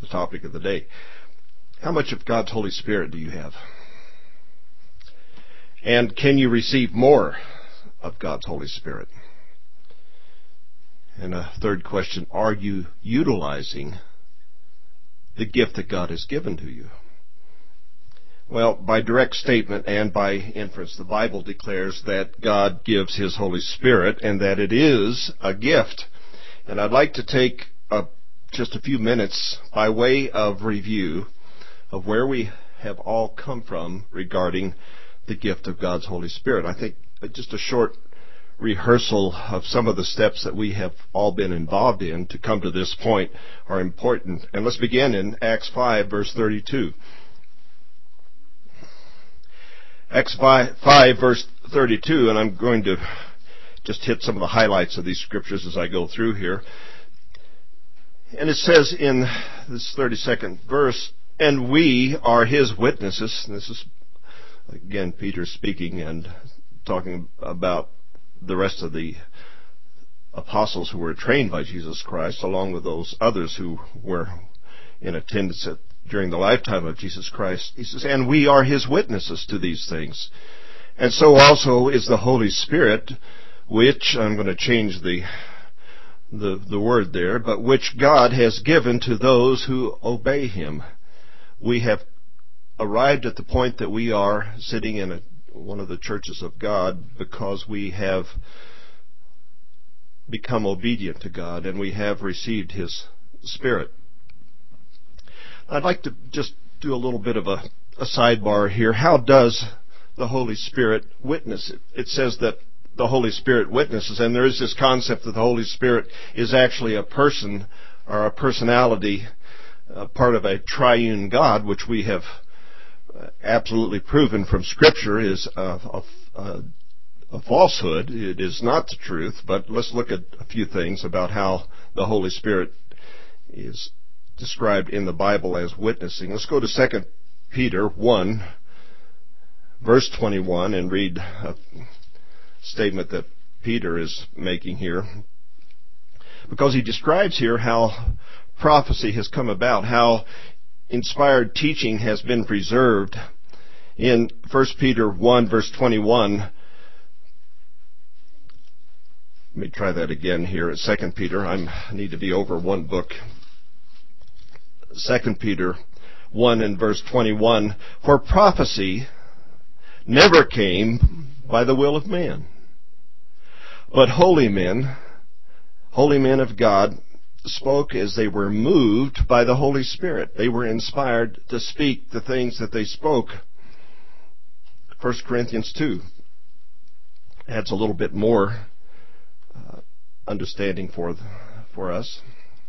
topic of the day. How much of God's Holy Spirit do you have? And can you receive more of God's Holy Spirit? And a third question, are you utilizing the gift that God has given to you? Well, by direct statement and by inference, the Bible declares that God gives His Holy Spirit and that it is a gift. And I'd like to take just a few minutes by way of review of where we have all come from regarding the gift of God's Holy Spirit. I think just a short rehearsal of some of the steps that we have all been involved in to come to this point are important. And let's begin in Acts 5, verse 32. Acts 5, verse 32, and I'm going to just hit some of the highlights of these scriptures as I go through here. And it says in this 32nd verse, and we are His witnesses. And this is, again, Peter speaking and talking about the rest of the apostles who were trained by Jesus Christ, along with those others who were in attendance during the lifetime of Jesus Christ. He says, and we are His witnesses to these things. And so also is the Holy Spirit, which, I'm going to change the word there, but which God has given to those who obey Him. We have arrived at the point that we are sitting in one of the churches of God because we have become obedient to God and we have received His Spirit. I'd like to just do a little bit of a sidebar here. How does the Holy Spirit witness? It says that the Holy Spirit witnesses, and there is this concept that the Holy Spirit is actually a person or a personality, part of a triune God, which we have absolutely proven from Scripture is a falsehood. It is not the truth, but let's look at a few things about how the Holy Spirit is described in the Bible as witnessing. Let's go to 2 Peter 1, verse 21, and read a statement that Peter is making here. Because he describes here how prophecy has come about, how inspired teaching has been preserved. In 1 Peter 1, verse 21, let me try that again here at 2 Peter. I need to be over one book. 2 Peter 1 and verse 21, for prophecy never came by the will of man, but holy men of God, spoke as they were moved by the Holy Spirit. They were inspired to speak the things that they spoke. 1 Corinthians 2 adds a little bit more understanding for us.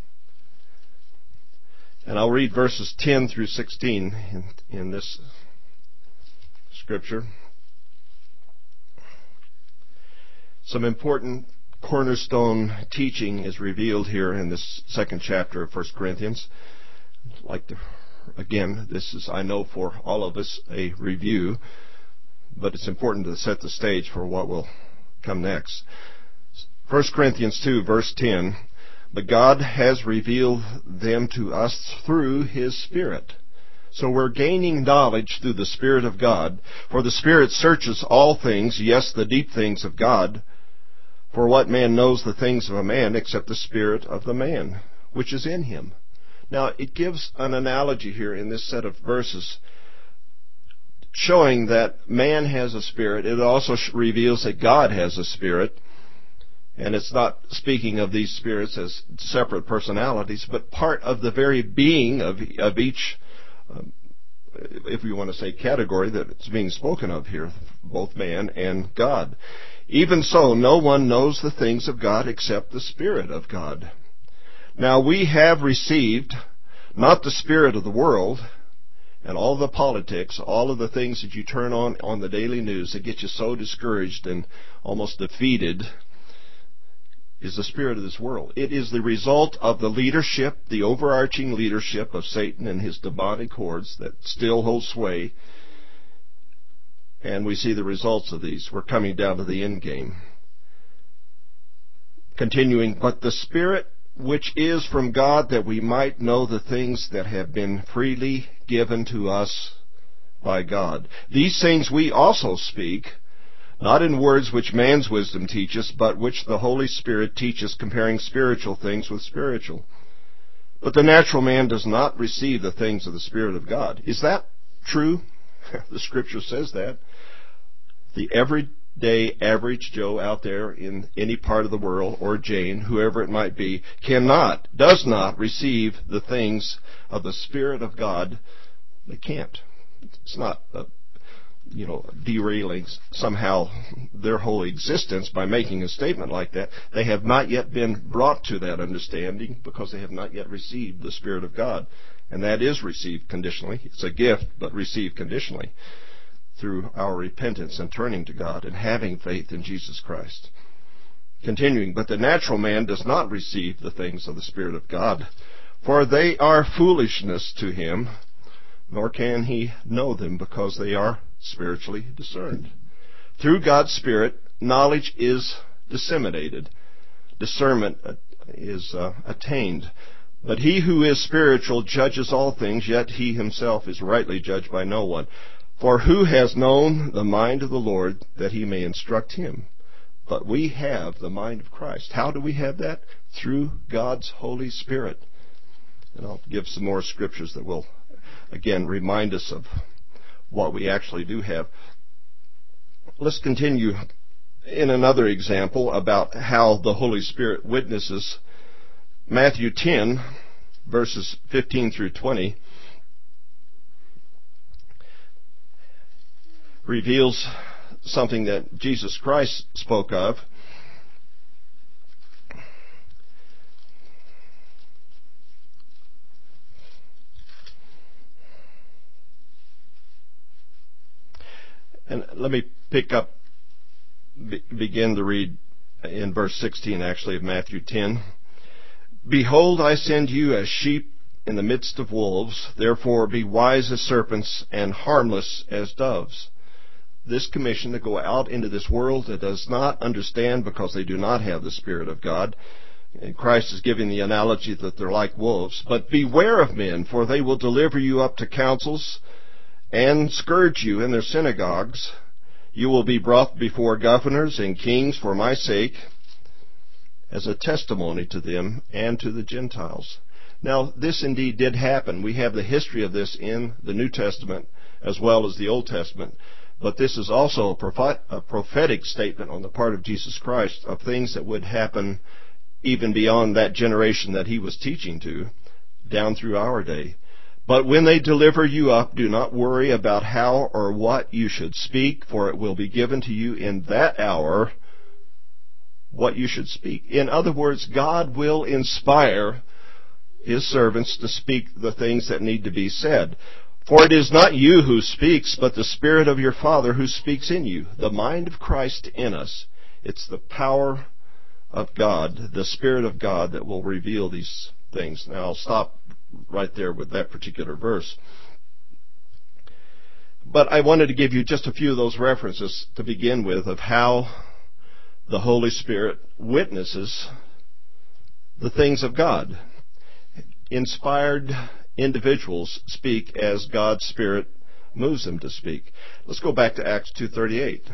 And I'll read verses 10 through 16 in this scripture. Some important cornerstone teaching is revealed here in this second chapter of 1 Corinthians. I'd like to, again, this is, I know, for all of us a review, but it's important to set the stage for what will come next. 1 Corinthians 2, verse 10, but God has revealed them to us through His Spirit. So we're gaining knowledge through the Spirit of God, for the Spirit searches all things, yes, the deep things of God. For what man knows the things of a man except the spirit of the man, which is in him? Now, it gives an analogy here in this set of verses showing that man has a spirit. It also reveals that God has a spirit. And it's not speaking of these spirits as separate personalities, but part of the very being of each, if we want to say category that it's being spoken of here, both man and God. Even so, no one knows the things of God except the Spirit of God. Now we have received not the spirit of the world and all the politics, all of the things that you turn on the daily news that get you so discouraged and almost defeated, is the spirit of this world. It is the result of the leadership, the overarching leadership of Satan and his demonic hordes that still hold sway. And we see the results of these. We're coming down to the end game. Continuing, but the Spirit which is from God, that we might know the things that have been freely given to us by God. These things we also speak, not in words which man's wisdom teaches, but which the Holy Spirit teaches, comparing spiritual things with spiritual. But the natural man does not receive the things of the Spirit of God. Is that true? The Scripture says that. The everyday average Joe out there in any part of the world, or Jane, whoever it might be, does not receive the things of the Spirit of God. They can't. It's not derailing somehow their whole existence by making a statement like that. They have not yet been brought to that understanding because they have not yet received the Spirit of God. And that is received conditionally. It's a gift, but received conditionally through our repentance and turning to God and having faith in Jesus Christ. Continuing, but the natural man does not receive the things of the Spirit of God, for they are foolishness to him, nor can he know them, because they are spiritually discerned. Through God's Spirit, knowledge is disseminated. Discernment is attained. But he who is spiritual judges all things, yet he himself is rightly judged by no one. For who has known the mind of the Lord, that he may instruct him? But we have the mind of Christ. How do we have that? Through God's Holy Spirit. And I'll give some more scriptures that will, again, remind us of what we actually do have. Let's continue in another example about how the Holy Spirit witnesses. Matthew 10, verses 15 through 20, reveals something that Jesus Christ spoke of. And let me begin to read in verse 16, actually, of Matthew 10. Behold, I send you as sheep in the midst of wolves. Therefore be wise as serpents and harmless as doves. This commission to go out into this world that does not understand because they do not have the Spirit of God. And Christ is giving the analogy that they're like wolves. But beware of men, for they will deliver you up to councils and scourge you in their synagogues. You will be brought before governors and kings for my sake, as a testimony to them and to the Gentiles. Now, this indeed did happen. We have the history of this in the New Testament as well as the Old Testament. But this is also a prophetic statement on the part of Jesus Christ of things that would happen even beyond that generation that he was teaching to, down through our day. But when they deliver you up, do not worry about how or what you should speak, for it will be given to you in that hour what you should speak. In other words, God will inspire his servants to speak the things that need to be said. For it is not you who speaks, but the Spirit of your Father who speaks in you, the mind of Christ in us. It's the power of God, the Spirit of God, that will reveal these things. Now, I'll stop right there with that particular verse. But I wanted to give you just a few of those references to begin with of how the Holy Spirit witnesses the things of God. Inspired individuals speak as God's Spirit moves them to speak. Let's go back to Acts 2:38.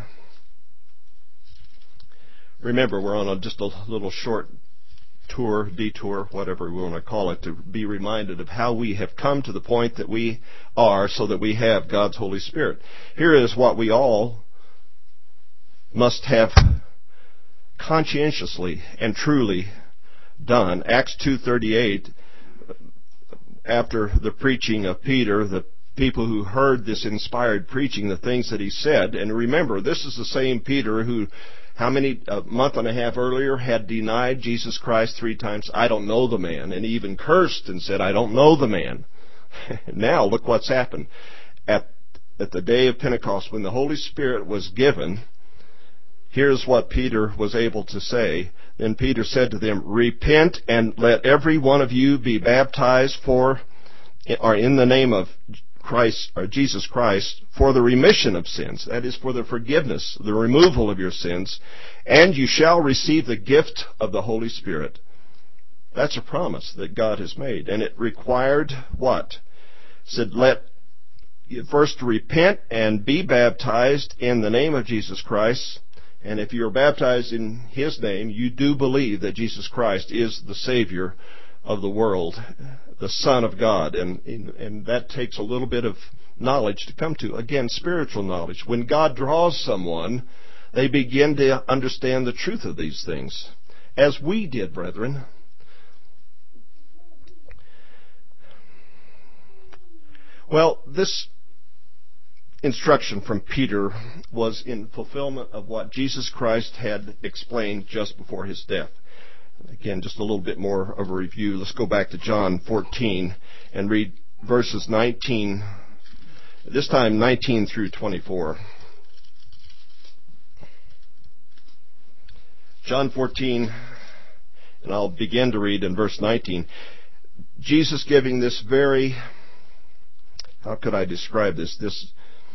Remember, we're on just a little short tour, detour, whatever we want to call it, to be reminded of how we have come to the point that we are so that we have God's Holy Spirit. Here is what we all must have conscientiously and truly done. Acts 2:38, after the preaching of Peter, the people who heard this inspired preaching, the things that he said, and remember, this is the same Peter who, a month and a half earlier, had denied Jesus Christ 3 times. I don't know the man, and he even cursed and said, I don't know the man. Now, look what's happened. At the day of Pentecost, when the Holy Spirit was given, here's what Peter was able to say. Then Peter said to them, repent and let every one of you be baptized in the name of Christ, or Jesus Christ, for the remission of sins. That is, for the forgiveness, the removal of your sins. And you shall receive the gift of the Holy Spirit. That's a promise that God has made. And it required what? It said, let you first repent and be baptized in the name of Jesus Christ. And if you're baptized in His name, you do believe that Jesus Christ is the Savior of the world, the Son of God. And that takes a little bit of knowledge to come to. Again, spiritual knowledge. When God draws someone, they begin to understand the truth of these things, as we did, brethren. Well, this instruction from Peter was in fulfillment of what Jesus Christ had explained just before His death. Again, just a little bit more of a review. Let's go back to John 14 and read verses 19, this time 19 through 24. John 14, and I'll begin to read in verse 19. Jesus giving this very, how could I describe this? This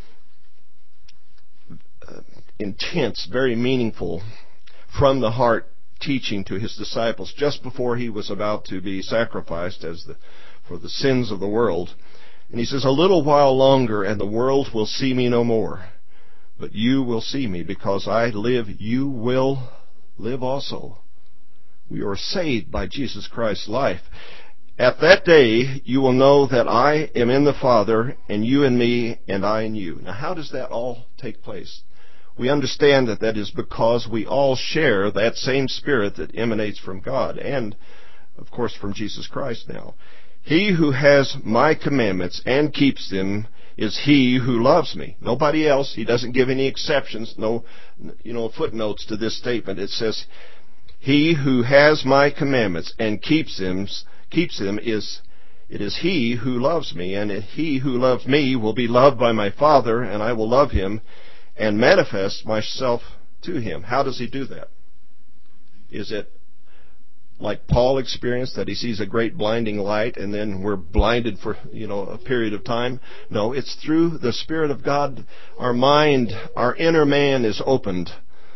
intense, very meaningful, from the heart teaching to His disciples just before He was about to be sacrificed for the sins of the world. And He says, a little while longer and the world will see me no more. But you will see me, because I live, you will live also. We are saved by Jesus Christ's life. At that day, you will know that I am in the Father, and you in me, and I in you. Now, how does that all take place? We understand that that is because we all share that same Spirit that emanates from God, and, of course, from Jesus Christ now. He who has my commandments and keeps them is he who loves me. Nobody else. He doesn't give any exceptions, no footnotes to this statement. It says, he who has my commandments and keeps them is he who loves me, and he who loves me will be loved by my Father, and I will love him and manifest myself to him. How does He do that? Is it like Paul experienced, that he sees a great blinding light and then we're blinded for, a period of time? No, it's through the Spirit of God. Our mind, our inner man is opened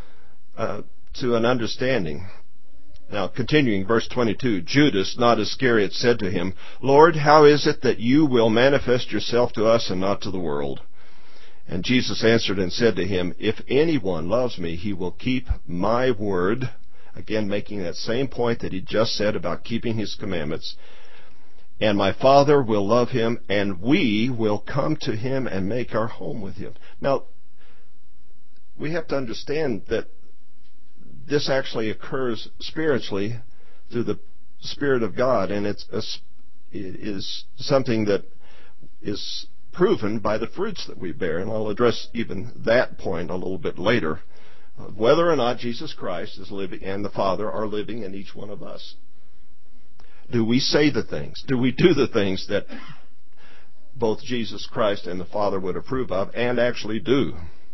to an understanding. Now, continuing, verse 22, Judas, not Iscariot, said to Him, Lord, how is it that you will manifest yourself to us and not to the world? And Jesus answered and said to him, if anyone loves me, he will keep my word. Again, making that same point that He just said about keeping His commandments. And my Father will love him, and we will come to him and make our home with him. Now, we have to understand that this actually occurs spiritually through the Spirit of God, and it is something that is proven by the fruits that we bear. And I'll address even that point a little bit later. Whether or not Jesus Christ is living and the Father are living in each one of us. Do we say the things? Do we do the things that both Jesus Christ and the Father would approve of and actually do?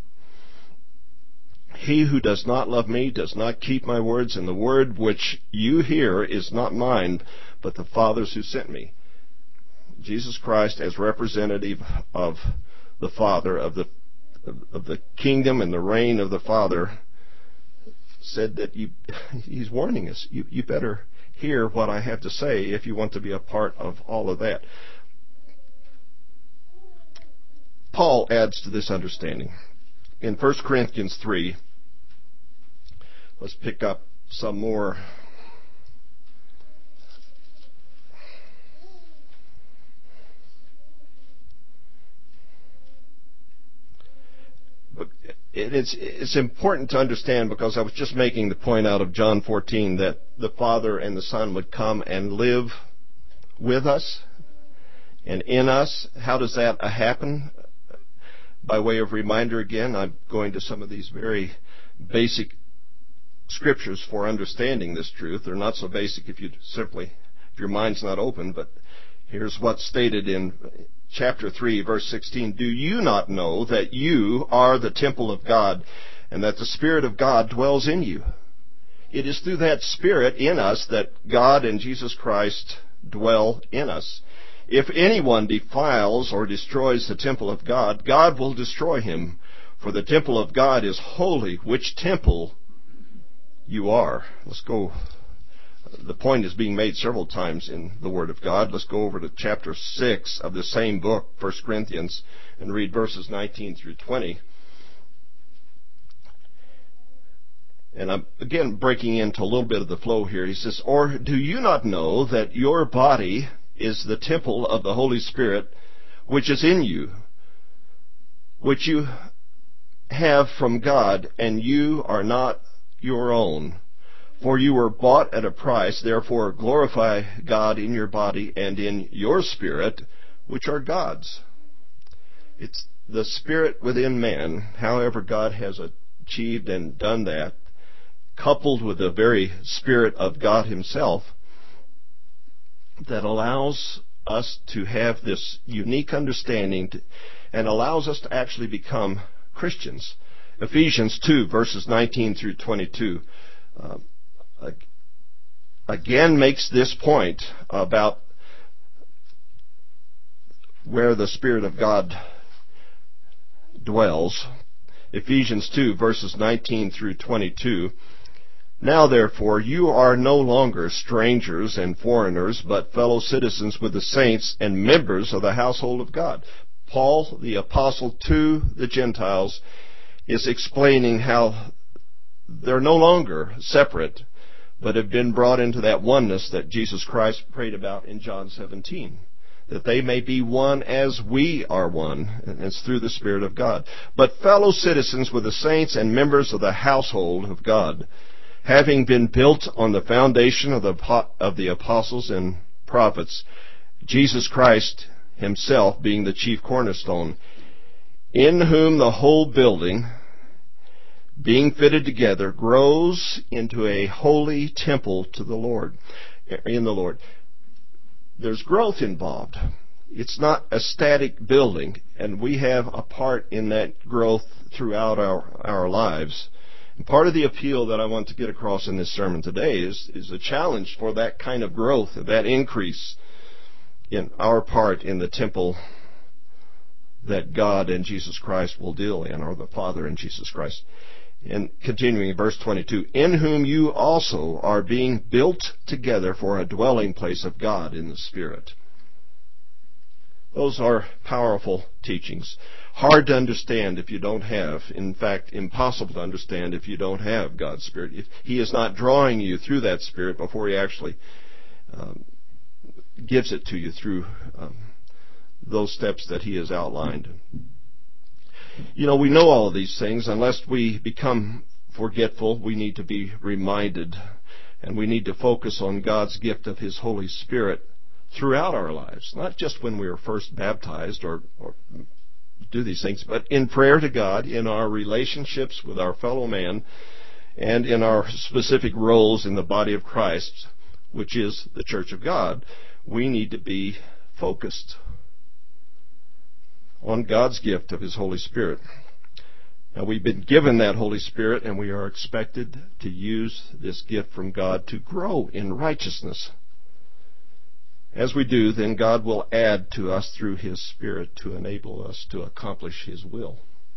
He who does not love me does not keep my words, and the word which you hear is not mine, but the Father's who sent me. Jesus Christ, as representative of the Father, of the kingdom and the reign of the Father, said that He's warning us. You better hear what I have to say if you want to be a part of all of that. Paul adds to this understanding. In 1 Corinthians 3, let's pick up some more. It's important to understand, because I was just making the point out of John 14 that the Father and the Son would come and live with us and in us. How does that happen? By way of reminder again, I'm going to some of these very basic scriptures for understanding this truth. They're not so basic if your mind's not open, but here's what's stated in chapter 3, verse 16. Do you not know that you are the temple of God, and that the Spirit of God dwells in you? It is through that Spirit in us that God and Jesus Christ dwell in us. If anyone defiles or destroys the temple of God, God will destroy him, for the temple of God is holy, which temple you are. Let's go The point is being made several times in the Word of God. Let's go over to chapter 6 of the same book, 1 Corinthians, and read verses 19 through 20. And I'm, again, breaking into a little bit of the flow here. He says, "Or do you not know that your body is the temple of the Holy Spirit, which is in you, which you have from God, and you are not your own? For you were bought at a price, therefore glorify God in your body and in your spirit, which are God's." It's the spirit within man, however God has achieved and done that, coupled with the very Spirit of God Himself, that allows us to have this unique understanding and allows us to actually become Christians. Ephesians 2, verses 19 through 22, again makes this point about where the Spirit of God dwells. Ephesians 2, verses 19 through 22. "Now therefore you are no longer strangers and foreigners, but fellow citizens with the saints and members of the household of God." Paul, the apostle to the Gentiles, is explaining how they're no longer separate, but have been brought into that oneness that Jesus Christ prayed about in John 17. That they may be one as we are one, and it's through the Spirit of God. "But fellow citizens with the saints and members of the household of God, having been built on the foundation of the apostles and prophets, Jesus Christ Himself being the chief cornerstone, in whom the whole building, being fitted together, grows into a holy temple to the Lord, in the Lord." There's growth involved. It's not a static building, and we have a part in that growth throughout our lives. And part of the appeal that I want to get across in this sermon today is a challenge for that kind of growth, that increase in our part in the temple that God and Jesus Christ will deal in, or the Father and Jesus Christ. And continuing in verse 22, "In whom you also are being built together for a dwelling place of God in the Spirit." Those are powerful teachings. Hard to understand if you don't have, in fact, impossible to understand if you don't have God's Spirit. If He is not drawing you through that Spirit before He actually gives it to you through those steps that He has outlined. You know, we know all of these things. Unless we become forgetful, we need to be reminded, and we need to focus on God's gift of His Holy Spirit throughout our lives, not just when we are first baptized or do these things, but in prayer to God, in our relationships with our fellow man, and in our specific roles in the body of Christ, which is the Church of God. We need to be focused on God's gift of His Holy Spirit. Now, we've been given that Holy Spirit, and we are expected to use this gift from God to grow in righteousness. As we do, then God will add to us through His Spirit to enable us to accomplish His will.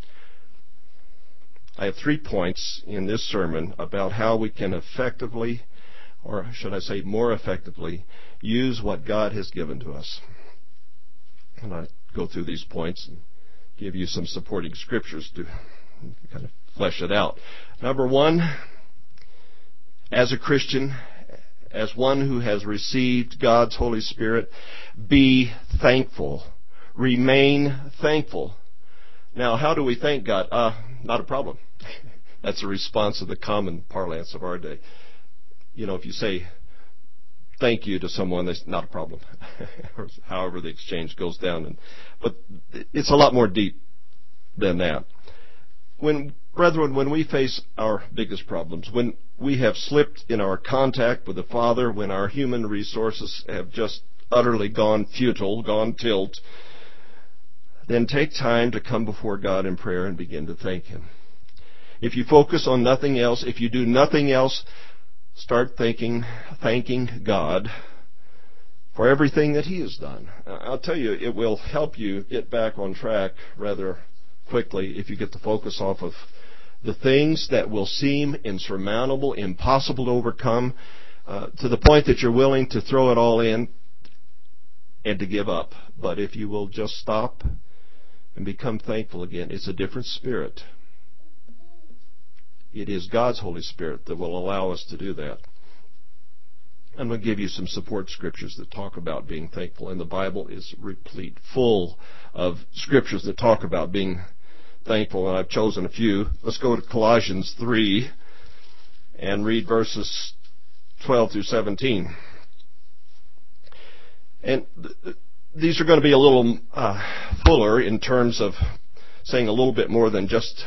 I have 3 points in this sermon about how we can effectively, or should I say more effectively, use what God has given to us. And I go through these points and give you some supporting scriptures to kind of flesh it out. Number 1, as a Christian, as one who has received God's Holy Spirit, be thankful. Remain thankful. Now, how do we thank God? Not a problem. That's a response of the common parlance of our day. You know, if you say thank you to someone, that's not a problem. Or however the exchange goes down. But it's a lot more deep than that. Brethren, when we face our biggest problems, when we have slipped in our contact with the Father, when our human resources have just utterly gone futile, gone tilt, then take time to come before God in prayer and begin to thank Him. If you focus on nothing else, if you do nothing else, start thanking God for everything that He has done. I'll tell you, it will help you get back on track rather quickly if you get the focus off of the things that will seem insurmountable, impossible to overcome. to the point that you're willing to throw it all in and to give up. But if you will just stop and become thankful again, it's a different spirit. It is God's Holy Spirit that will allow us to do that. I'm going to give you some support scriptures that talk about being thankful, and the Bible is replete, full of scriptures that talk about being thankful, and I've chosen a few. Let's go to Colossians 3 and read verses 12 through 17. And these are going to be a little fuller in terms of saying a little bit more than just,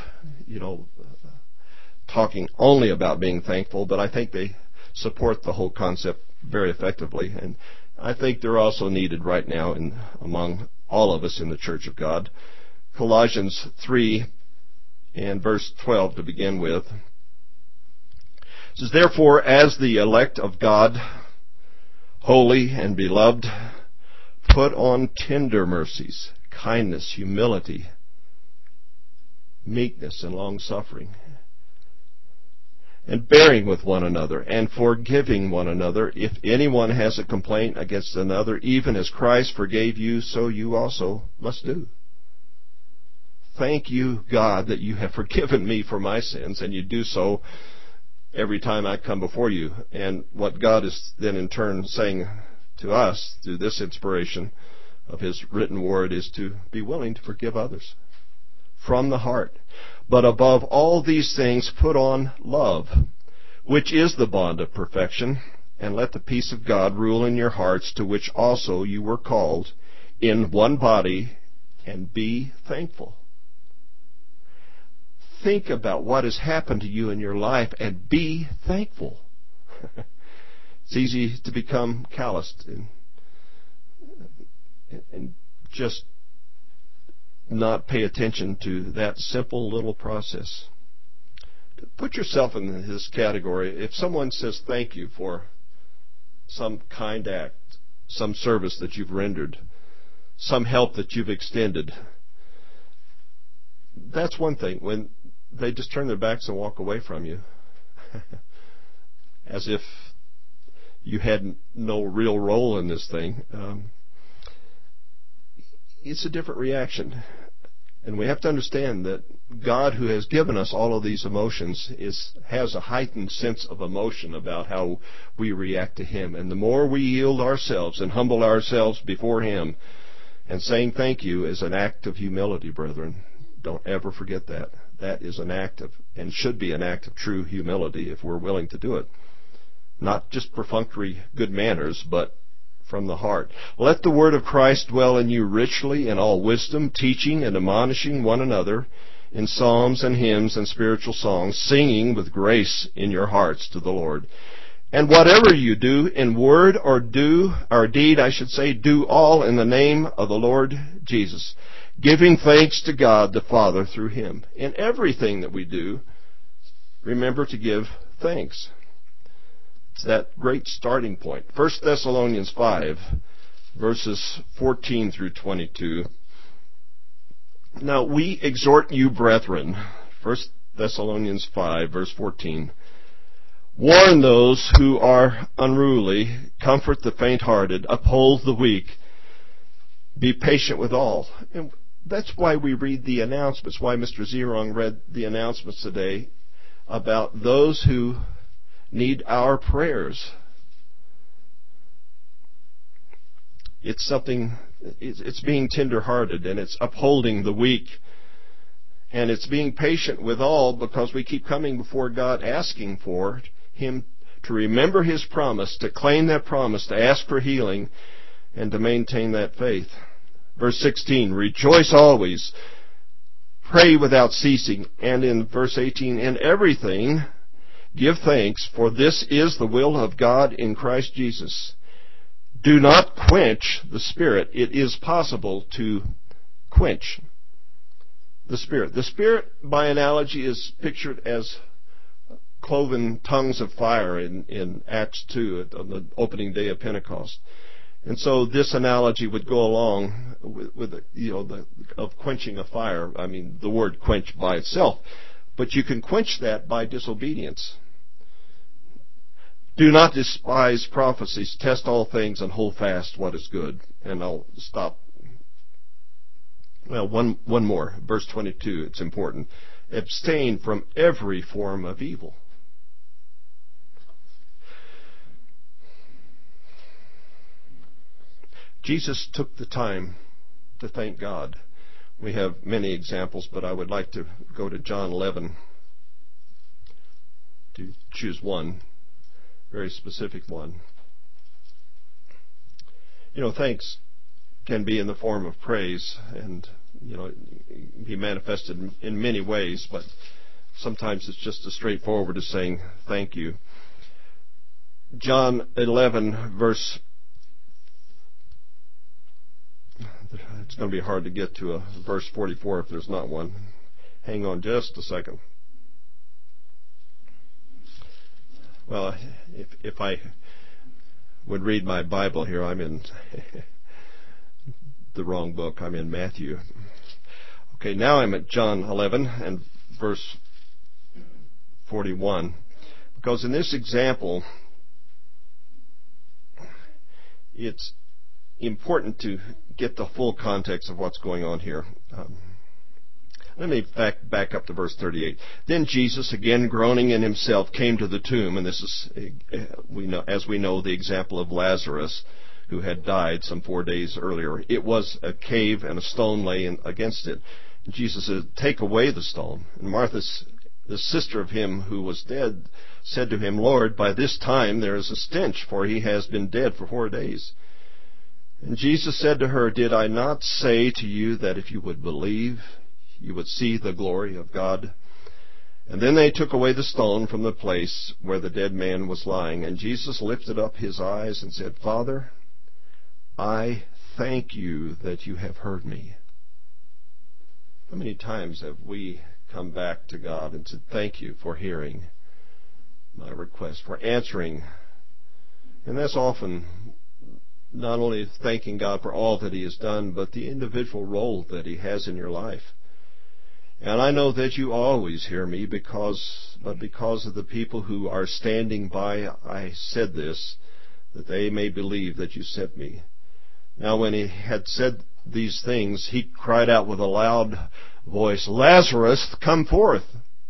talking only about being thankful, but I think they support the whole concept very effectively. And I think they're also needed right now among all of us in the Church of God. Colossians 3 and verse 12 to begin with. It says, "Therefore, as the elect of God, holy and beloved, put on tender mercies, kindness, humility, meekness, and long-suffering, and bearing with one another, and forgiving one another, if anyone has a complaint against another, even as Christ forgave you, so you also must do." Thank you, God, that you have forgiven me for my sins, and you do so every time I come before you. And what God is then in turn saying to us through this inspiration of His written word is to be willing to forgive others from the heart. "But above all these things put on love, which is the bond of perfection, and let the peace of God rule in your hearts, to which also you were called in one body, and be thankful." Think about what has happened to you in your life and be thankful. It's easy to become calloused and just not pay attention to that simple little process. Put yourself in this category. If someone says thank you for some kind act, some service that you've rendered, some help that you've extended, that's one thing. When they just turn their backs and walk away from you, as if you had no real role in this thing, it's a different reaction. And we have to understand that God, who has given us all of these emotions, has a heightened sense of emotion about how we react to Him. And the more we yield ourselves and humble ourselves before Him, and saying thank you is an act of humility, brethren. Don't ever forget that. That is an act of, and should be an act of true humility if we're willing to do it. Not just perfunctory good manners, but from the heart. "Let the word of Christ dwell in you richly in all wisdom, teaching and admonishing one another in psalms and hymns and spiritual songs, singing with grace in your hearts to the Lord. And whatever you do, in word or deed, do all in the name of the Lord Jesus, giving thanks to God the Father through Him." In everything that we do, remember to give thanks. It's that great starting point. 1 Thessalonians 5, verses 14 through 22. "Now we exhort you, brethren," 1 Thessalonians 5, verse 14, "warn those who are unruly, comfort the faint-hearted, uphold the weak, be patient with all." And that's why we read the announcements, why Mr. Zerong read the announcements today about those who need our prayers. It's being tender-hearted, and it's upholding the weak. And it's being patient with all, because we keep coming before God asking for Him to remember His promise, to claim that promise, to ask for healing, and to maintain that faith. Verse 16, "Rejoice always, pray without ceasing." And in verse 18, "In everything give thanks, for this is the will of God in Christ Jesus. Do not quench the Spirit." It is possible to quench the Spirit. The Spirit, by analogy, is pictured as cloven tongues of fire in Acts 2 on the opening day of Pentecost. And so this analogy would go along with of quenching a fire. I mean, the word quench by itself. But you can quench that by disobedience. Do not despise prophecies. Test all things and hold fast what is good. And I'll stop. Well, one more. Verse 22, it's important. Abstain from every form of evil. Jesus took the time to thank God. We have many examples, but I would like to go to John 11 to choose one, very specific one. Thanks can be in the form of praise and, be manifested in many ways, but sometimes it's just as straightforward as saying thank you. John 11, verse... It's going to be hard to get to a verse 44 if there's not one. Hang on just a second. Well, if I would read my Bible here, I'm in the wrong book. I'm in Matthew. Okay, now I'm at John 11 and verse 41. Because in this example, it's important to get the full context of what's going on here. Let me back up to verse 38. Then Jesus, again groaning in himself, came to the tomb, and this is, as we know, the example of Lazarus, who had died some 4 days earlier. It was a cave, and a stone lay against it. And Jesus said, "Take away the stone." And Martha, the sister of him who was dead, said to him, "Lord, by this time there is a stench, for he has been dead for 4 days." And Jesus said to her, "Did I not say to you that if you would believe, you would see the glory of God?" And then they took away the stone from the place where the dead man was lying. And Jesus lifted up his eyes and said, "Father, I thank you that you have heard me." How many times have we come back to God and said, "Thank you for hearing my request, for answering"? And that's often not only thanking God for all that he has done, but the individual role that he has in your life. And I know that you always hear me because of the people who are standing by, I said this, that they may believe that you sent me. Now when he had said these things, he cried out with a loud voice, "Lazarus, come forth."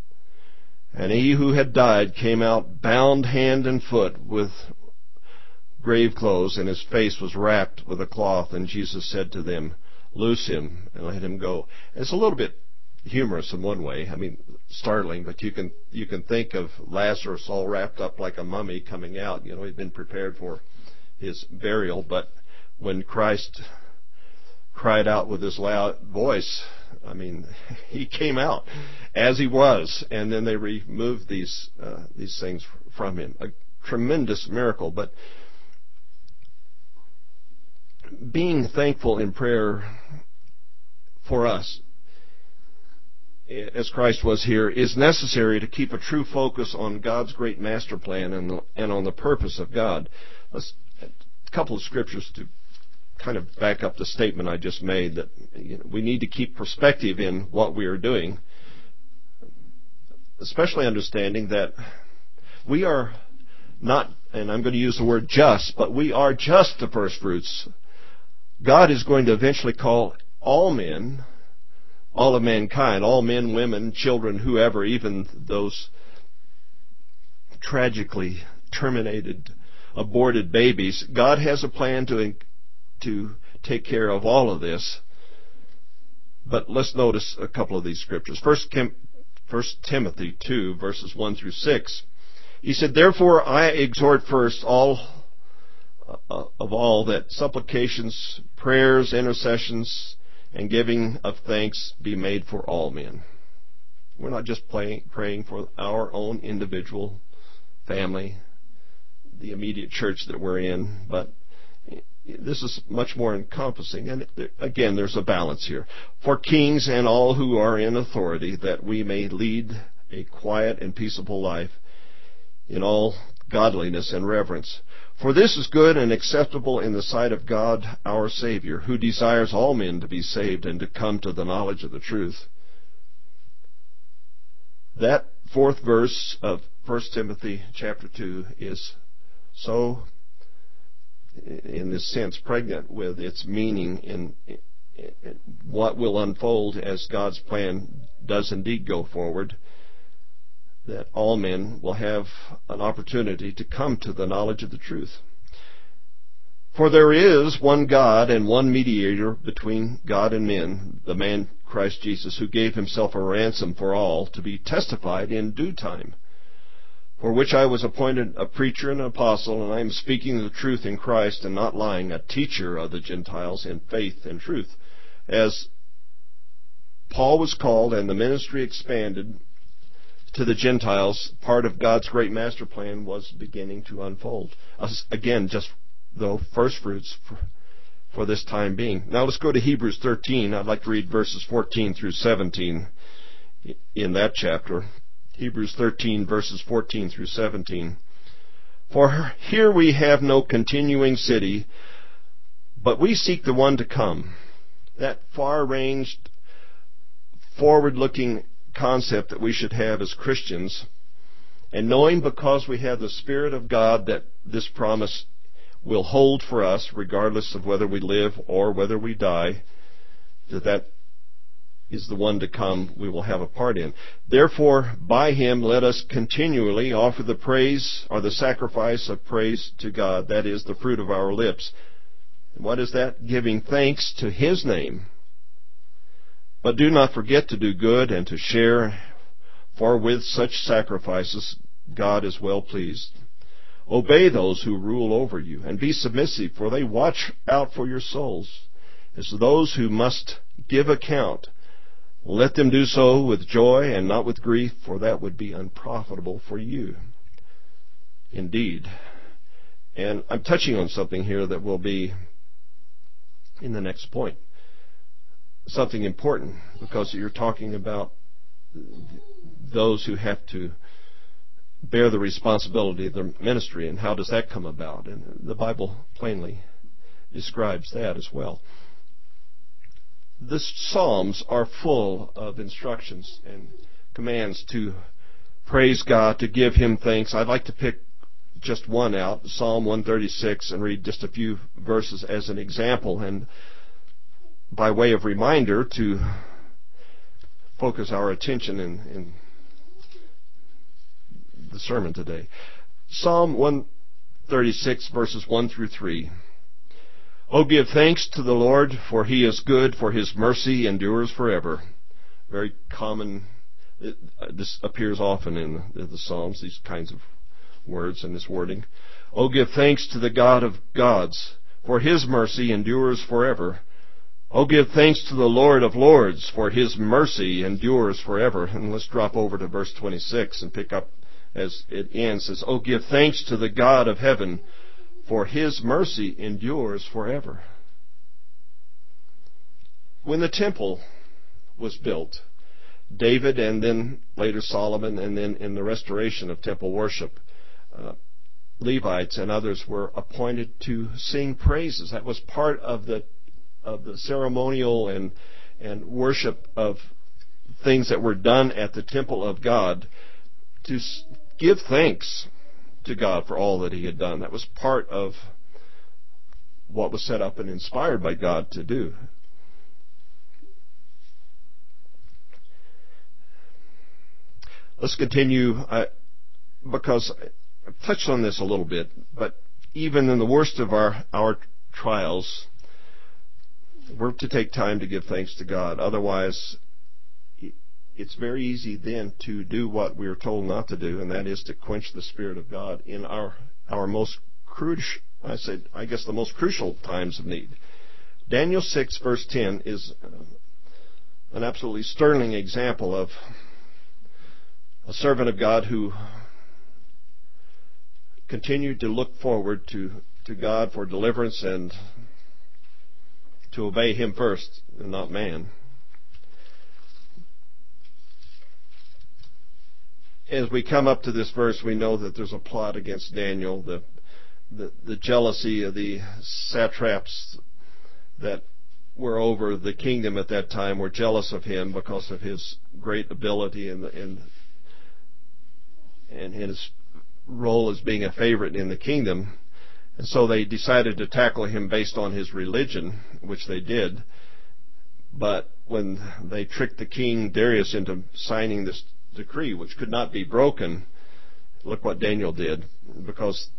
And he who had died came out bound hand and foot with grave clothes, and his face was wrapped with a cloth. And Jesus said to them, "Loose him and let him go." It's a little bit humorous in one way. Startling, but you can think of Lazarus all wrapped up like a mummy coming out. He'd been prepared for his burial, but when Christ cried out with his loud voice, he came out as he was, and then they removed these things from him. A tremendous miracle. But being thankful in prayer for us, as Christ was here, is necessary to keep a true focus on God's great master plan and on the purpose of God. A couple of scriptures to kind of back up the statement I just made, that we need to keep perspective in what we are doing, especially understanding that we are not, and I'm going to use the word just, but we are just the first fruits. God is going to eventually call all men, all of mankind, all men, women, children, whoever, even those tragically terminated, aborted babies. God has a plan to take care of all of this. But let's notice a couple of these scriptures. 1 Timothy 2, verses 1 through 6. He said, "Therefore I exhort first of all that supplications, prayers, intercessions, and giving of thanks be made for all men." We're not just praying for our own individual family, the immediate church that we're in, but this is much more encompassing. And again, there's a balance here. "For kings and all who are in authority, that we may lead a quiet and peaceable life in all godliness and reverence. For this is good and acceptable in the sight of God our Savior, who desires all men to be saved and to come to the knowledge of the truth." That fourth verse of 1 Timothy chapter 2 is so, in this sense, pregnant with its meaning in what will unfold as God's plan does indeed go forward, that all men will have an opportunity to come to the knowledge of the truth. For there is one God and one mediator between God and men, the man Christ Jesus, who gave himself a ransom for all, to be testified in due time. For which I was appointed a preacher and an apostle, and I am speaking the truth in Christ and not lying, a teacher of the Gentiles in faith and truth. As Paul was called and the ministry expanded to the Gentiles, part of God's great master plan was beginning to unfold. Again, just the first fruits for this time being. Now let's go to Hebrews 13. I'd like to read verses 14 through 17 in that chapter. Hebrews 13, verses 14 through 17. For here we have no continuing city, but we seek the one to come. That far-ranged, forward-looking concept that we should have as Christians, and knowing because we have the Spirit of God that this promise will hold for us, regardless of whether we live or whether we die, that is the one to come we will have a part in. Therefore, by him let us continually offer the praise or the sacrifice of praise to God, that is the fruit of our lips. What is that? Giving thanks to his name. But do not forget to do good and to share, for with such sacrifices God is well pleased. Obey those who rule over you, and be submissive, for they watch out for your souls, as those who must give account. Let them do so with joy and not with grief, for that would be unprofitable for you. Indeed. And I'm touching on something here that will be in the next point. Something important, because you're talking about those who have to bear the responsibility of their ministry, and how does that come about? And the Bible plainly describes that as well. The Psalms are full of instructions and commands to praise God, to give him thanks. I'd like to pick just one out, Psalm 136, and read just a few verses as an example, and by way of reminder to focus our attention in the sermon today. Psalm 136, verses 1 through 3. Oh, give thanks to the Lord, for he is good, for his mercy endures forever. Very common. This appears often in the Psalms, these kinds of words and this wording. Oh, give thanks to the God of gods, for his mercy endures forever. Oh, give thanks to the Lord of lords, for his mercy endures forever. And let's drop over to verse 26 and pick up as it ends. It says, oh, give thanks to the God of heaven, for his mercy endures forever. When the temple was built, David and then later Solomon, and then in the restoration of temple worship, Levites and others were appointed to sing praises. That was part of the ceremonial and worship of things that were done at the temple of God, to give thanks to God for all that he had done. That was part of what was set up and inspired by God to do. Let's continue, because I've touched on this a little bit, but even in the worst of our trials, we're to take time to give thanks to God. Otherwise, it's very easy then to do what we are told not to do, and that is to quench the Spirit of God in our most crucial, I guess the most crucial times of need. Daniel 6, verse 10 is an absolutely sterling example of a servant of God who continued to look forward to God for deliverance and to obey him first and not man. As we come up to this verse, we know that there's a plot against Daniel. The jealousy of the satraps that were over the kingdom at that time were jealous of him because of his great ability and his role as being a favorite in the kingdom. And so they decided to tackle him based on his religion, which they did. But when they tricked the king Darius into signing this decree, which could not be broken, look what Daniel did, because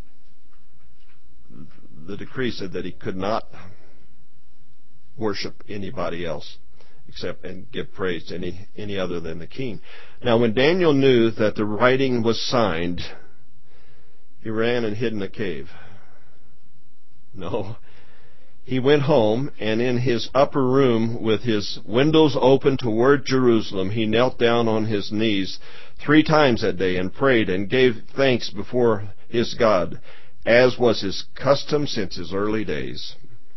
the decree said that he could not worship anybody else except and give praise to any other than the king. Now, when Daniel knew that the writing was signed, he ran and hid in a cave. No. He went home, and in his upper room, with his windows open toward Jerusalem, he knelt down on his knees 3 times that day and prayed and gave thanks before his God, as was his custom since his early days.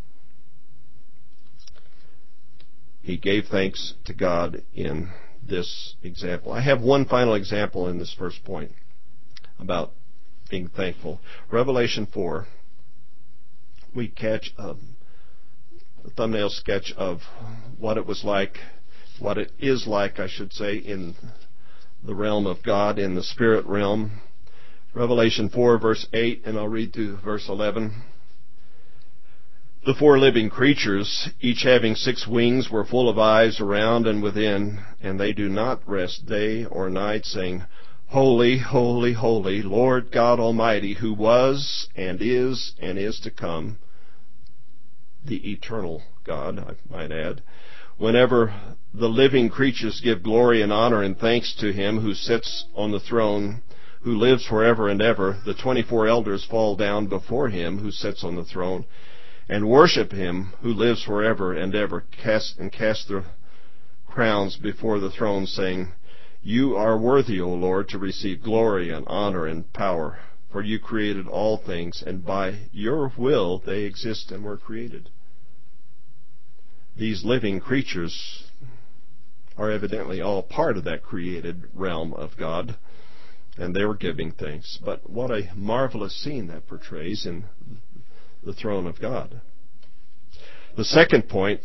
He gave thanks to God in this example. I have one final example in this first point about being thankful. Revelation 4, we catch a thumbnail sketch of what it was like, what it is like, I should say, in the realm of God, in the spirit realm. Revelation 4, verse 8, and I'll read through verse 11. The 4 living creatures, each having 6 wings, were full of eyes around and within, and they do not rest day or night, saying, Holy, holy, holy, Lord God Almighty, who was and is to come, the eternal God, I might add. Whenever the living creatures give glory and honor and thanks to him who sits on the throne, who lives forever and ever, the 24 elders fall down before him who sits on the throne and worship him who lives forever and ever, cast their crowns before the throne, saying, You are worthy, O Lord, to receive glory and honor and power, for you created all things, and by your will they exist and were created. These living creatures are evidently all part of that created realm of God, and they were giving thanks. But what a marvelous scene that portrays in the throne of God. The second point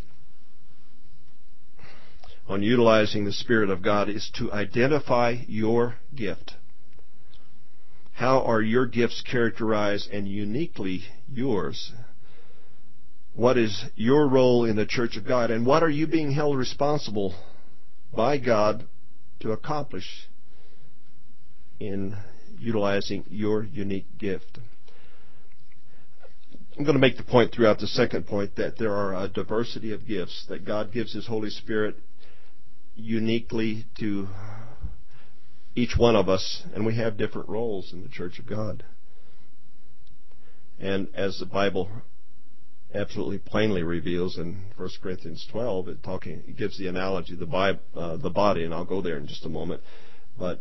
on utilizing the Spirit of God is to identify your gift. How are your gifts characterized and uniquely yours? What is your role in the church of God? And what are you being held responsible by God to accomplish in utilizing your unique gift? I'm going to make the point throughout the second point that there are a diversity of gifts, that God gives His Holy Spirit uniquely to each one of us, and we have different roles in the church of God. And as the Bible absolutely plainly reveals in 1 Corinthians 12, it gives the analogy of the body, and I'll go there in just a moment. But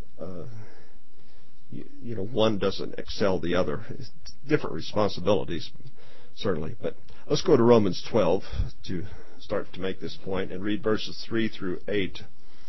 one doesn't excel the other. It's different responsibilities, certainly. But let's go to Romans 12 to start to make this point and read verses 3 through 8.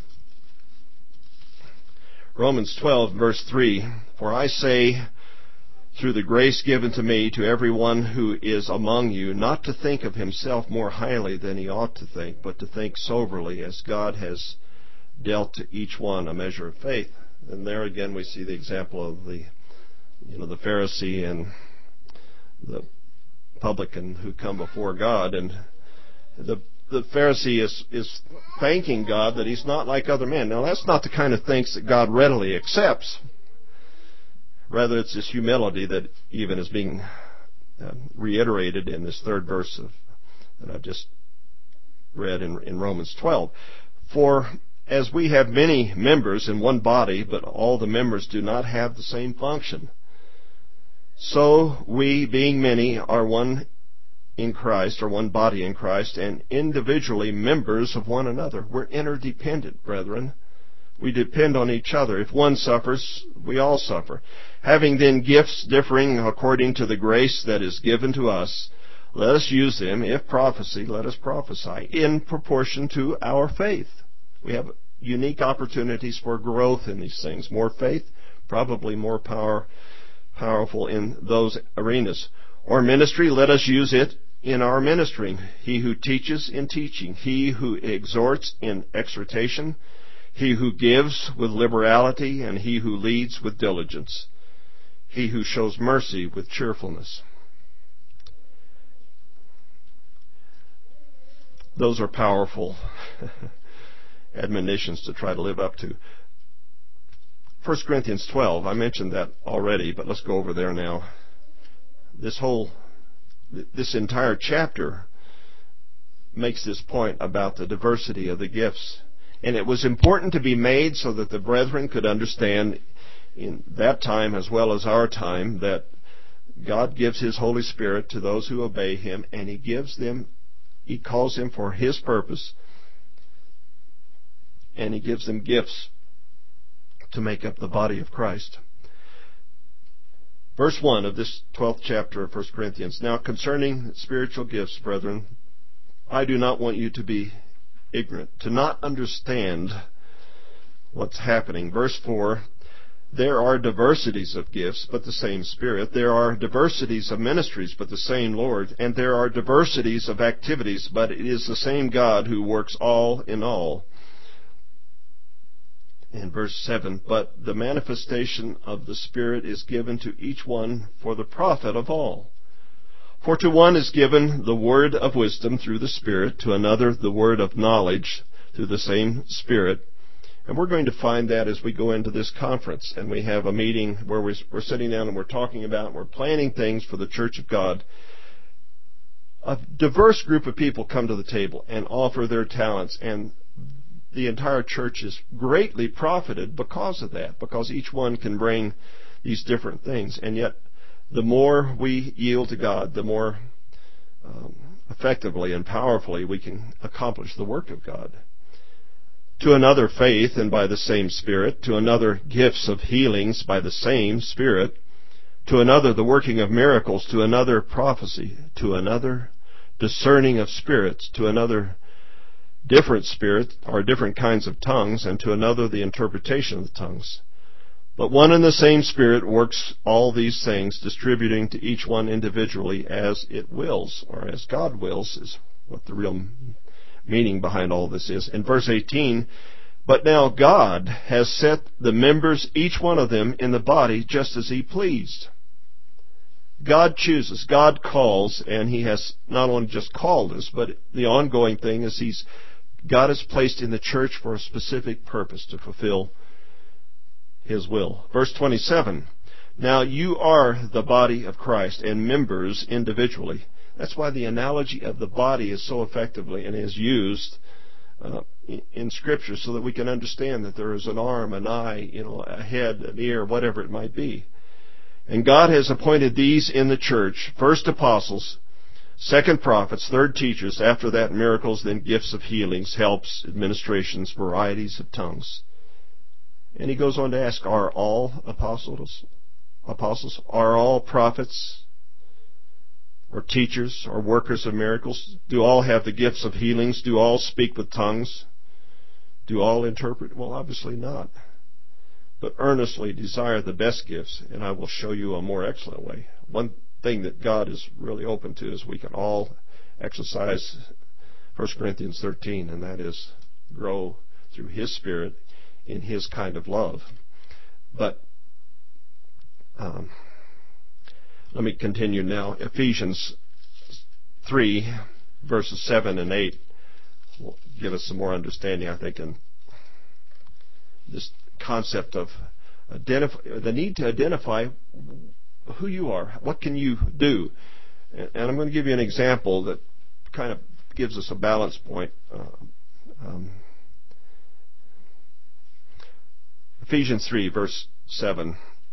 Romans 12, verse 3, For I say, through the grace given to me, to everyone who is among you, not to think of himself more highly than he ought to think, but to think soberly, as God has dealt to each one a measure of faith. And there again we see the example of the Pharisee and the publican who come before God, and the Pharisee is thanking God that he's not like other men. Now, that's not the kind of thanks that God readily accepts. Rather, it's this humility that even is being reiterated in this third verse that I've just read in Romans 12. For as we have many members in one body, but all the members do not have the same function, so we, being many, are one in Christ, or one body in Christ, and individually members of one another. We're interdependent, brethren. We depend on each other. If one suffers, we all suffer. Having then gifts differing according to the grace that is given to us, let us use them. If prophecy, let us prophesy in proportion to our faith. We have unique opportunities for growth in these things. More faith, probably more powerful in those arenas. Or ministry, let us use it in our ministering. He who teaches in teaching. He who exhorts in exhortation. He who gives with liberality, and he who leads with diligence. he who shows mercy with cheerfulness. Those are powerful admonitions to try to live up to. 1 Corinthians 12, I mentioned that already, but let's go over there now. This entire chapter makes this point about the diversity of the gifts. And it was important to be made so that the brethren could understand in that time as well as our time that God gives His Holy Spirit to those who obey Him, and He calls them for His purpose, and He gives them gifts to make up the body of Christ. Verse 1 of this 12th chapter of 1 Corinthians. Now concerning spiritual gifts, brethren, I do not want you to be ignorant, to not understand what's happening. Verse 4, there are diversities of gifts, but the same Spirit. There are diversities of ministries, but the same Lord. And there are diversities of activities, but it is the same God who works all in all. In verse 7, but the manifestation of the Spirit is given to each one for the profit of all. For to one is given the word of wisdom through the Spirit, to another the word of knowledge through the same Spirit. And we're going to find that as we go into this conference, and we have a meeting where we're sitting down and we're talking about, and we're planning things for the Church of God. A diverse group of people come to the table and offer their talents, and the entire church is greatly profited because of that, because each one can bring these different things. And yet, the more we yield to God, the more effectively and powerfully we can accomplish the work of God. To another faith, and by the same Spirit. To another gifts of healings by the same Spirit. To another the working of miracles. To another prophecy. To another discerning of spirits. To another different spirits, or different kinds of tongues. And to another the interpretation of the tongues. But one and the same Spirit works all these things, distributing to each one individually as it wills, or as God wills, is what the real meaning behind all this is. In verse 18, but now God has set the members, each one of them, in the body just as He pleased. God chooses, God calls, and He has not only just called us, but the ongoing thing is God is placed in the church for a specific purpose, to fulfill His will. Verse 27, now you are the body of Christ and members individually. That's why the analogy of the body is so effectively and is used in Scripture, so that we can understand that there is an arm, an eye, a head, an ear, whatever it might be. And God has appointed these in the church: first apostles, second prophets, third teachers, after that miracles, then gifts of healings, helps, administrations, varieties of tongues. And he goes on to ask, are all apostles? Are all prophets? Or teachers? Or workers of miracles? Do all have the gifts of healings? Do all speak with tongues? Do all interpret? Well, obviously not. But earnestly desire the best gifts, and I will show you a more excellent way. One thing that God is really open to is we can all exercise 1 Corinthians 13, and that is grow through His Spirit in His kind of love. But let me continue now. Ephesians 3, verses 7 and 8 will give us some more understanding, I think, in this concept of the need to identify who you are. What can you do? And I'm going to give you an example that kind of gives us a balance point. Ephesians 3, verse 7.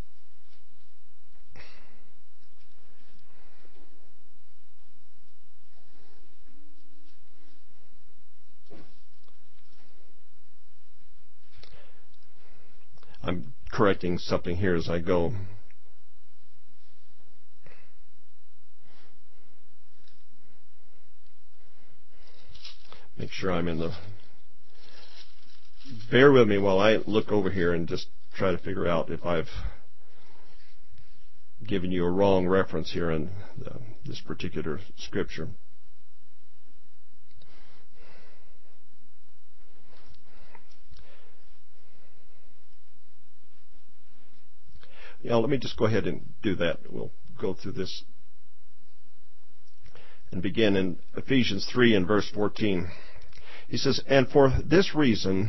I'm correcting something here as I go. Make sure I'm in the... Bear with me while I look over here and just try to figure out if I've given you a wrong reference here in this particular scripture. Yeah, let me just go ahead and do that. We'll go through this and begin in Ephesians 3 and verse 14. He says, "And for this reason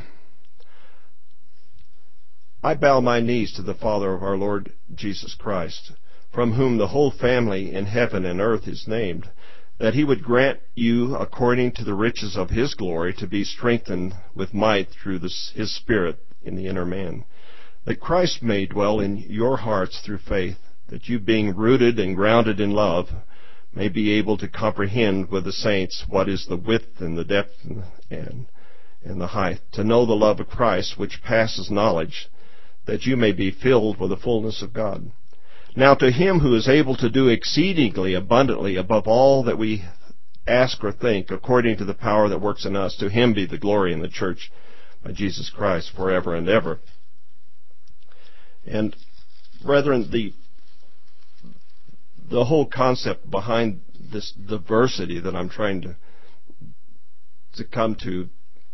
I bow my knees to the Father of our Lord Jesus Christ, from whom the whole family in heaven and earth is named, that he would grant you, according to the riches of his glory, to be strengthened with might through his Spirit in the inner man, that Christ may dwell in your hearts through faith, that you, being rooted and grounded in love, may be able to comprehend with the saints what is the width and the depth and the height, to know the love of Christ, which passes knowledge, that you may be filled with the fullness of God. Now to him who is able to do exceedingly abundantly above all that we ask or think, according to the power that works in us, to him be the glory in the church by Jesus Christ forever and ever." And brethren, the whole concept behind this diversity that I'm trying to come to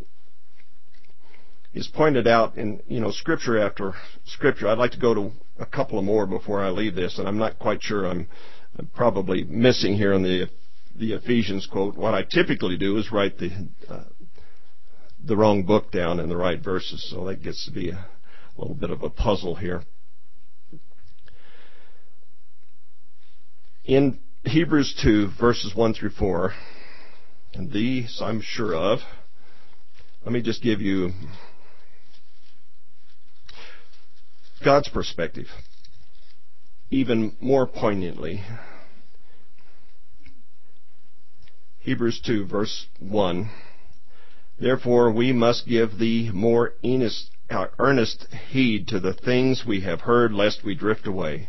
is pointed out in, scripture after scripture. I'd like to go to a couple of more before I leave this, and I'm not quite sure. I'm probably missing here in the Ephesians quote. What I typically do is write the wrong book down in the right verses, so that gets to be a little bit of a puzzle here. In Hebrews 2, verses 1 through 4, and these I'm sure of, let me just give you God's perspective, even more poignantly. Hebrews 2, verse 1, "Therefore we must give the more earnest heed to the things we have heard, lest we drift away."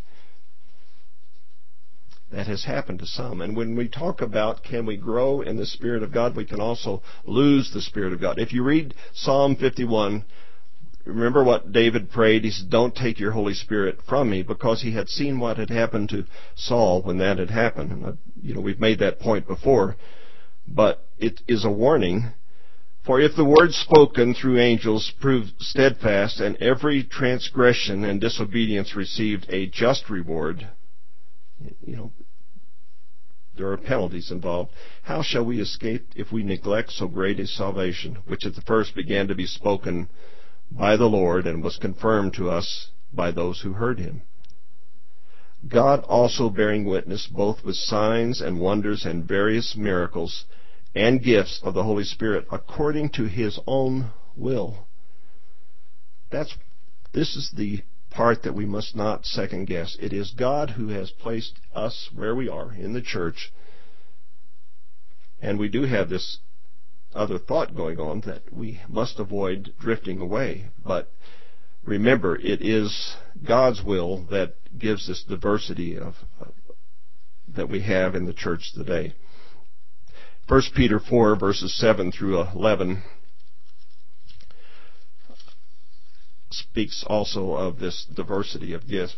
That has happened to some. And when we talk about can we grow in the Spirit of God, we can also lose the Spirit of God. If you read Psalm 51, remember what David prayed. He said, "Don't take your Holy Spirit from me," because he had seen what had happened to Saul when that had happened. And, we've made that point before. But it is a warning. "For if the word spoken through angels proved steadfast, and every transgression and disobedience received a just reward," there are penalties involved, "how shall we escape if we neglect so great a salvation, which at the first began to be spoken by the Lord and was confirmed to us by those who heard him? God also bearing witness both with signs and wonders and various miracles and gifts of the Holy Spirit according to his own will." This is the part that we must not second guess. It is God who has placed us where we are in the church. And we do have this other thought going on that we must avoid drifting away. But remember, it is God's will that gives this diversity that we have in the church today. 1 Peter 4, verses 7 through 11 speaks also of this diversity of gifts.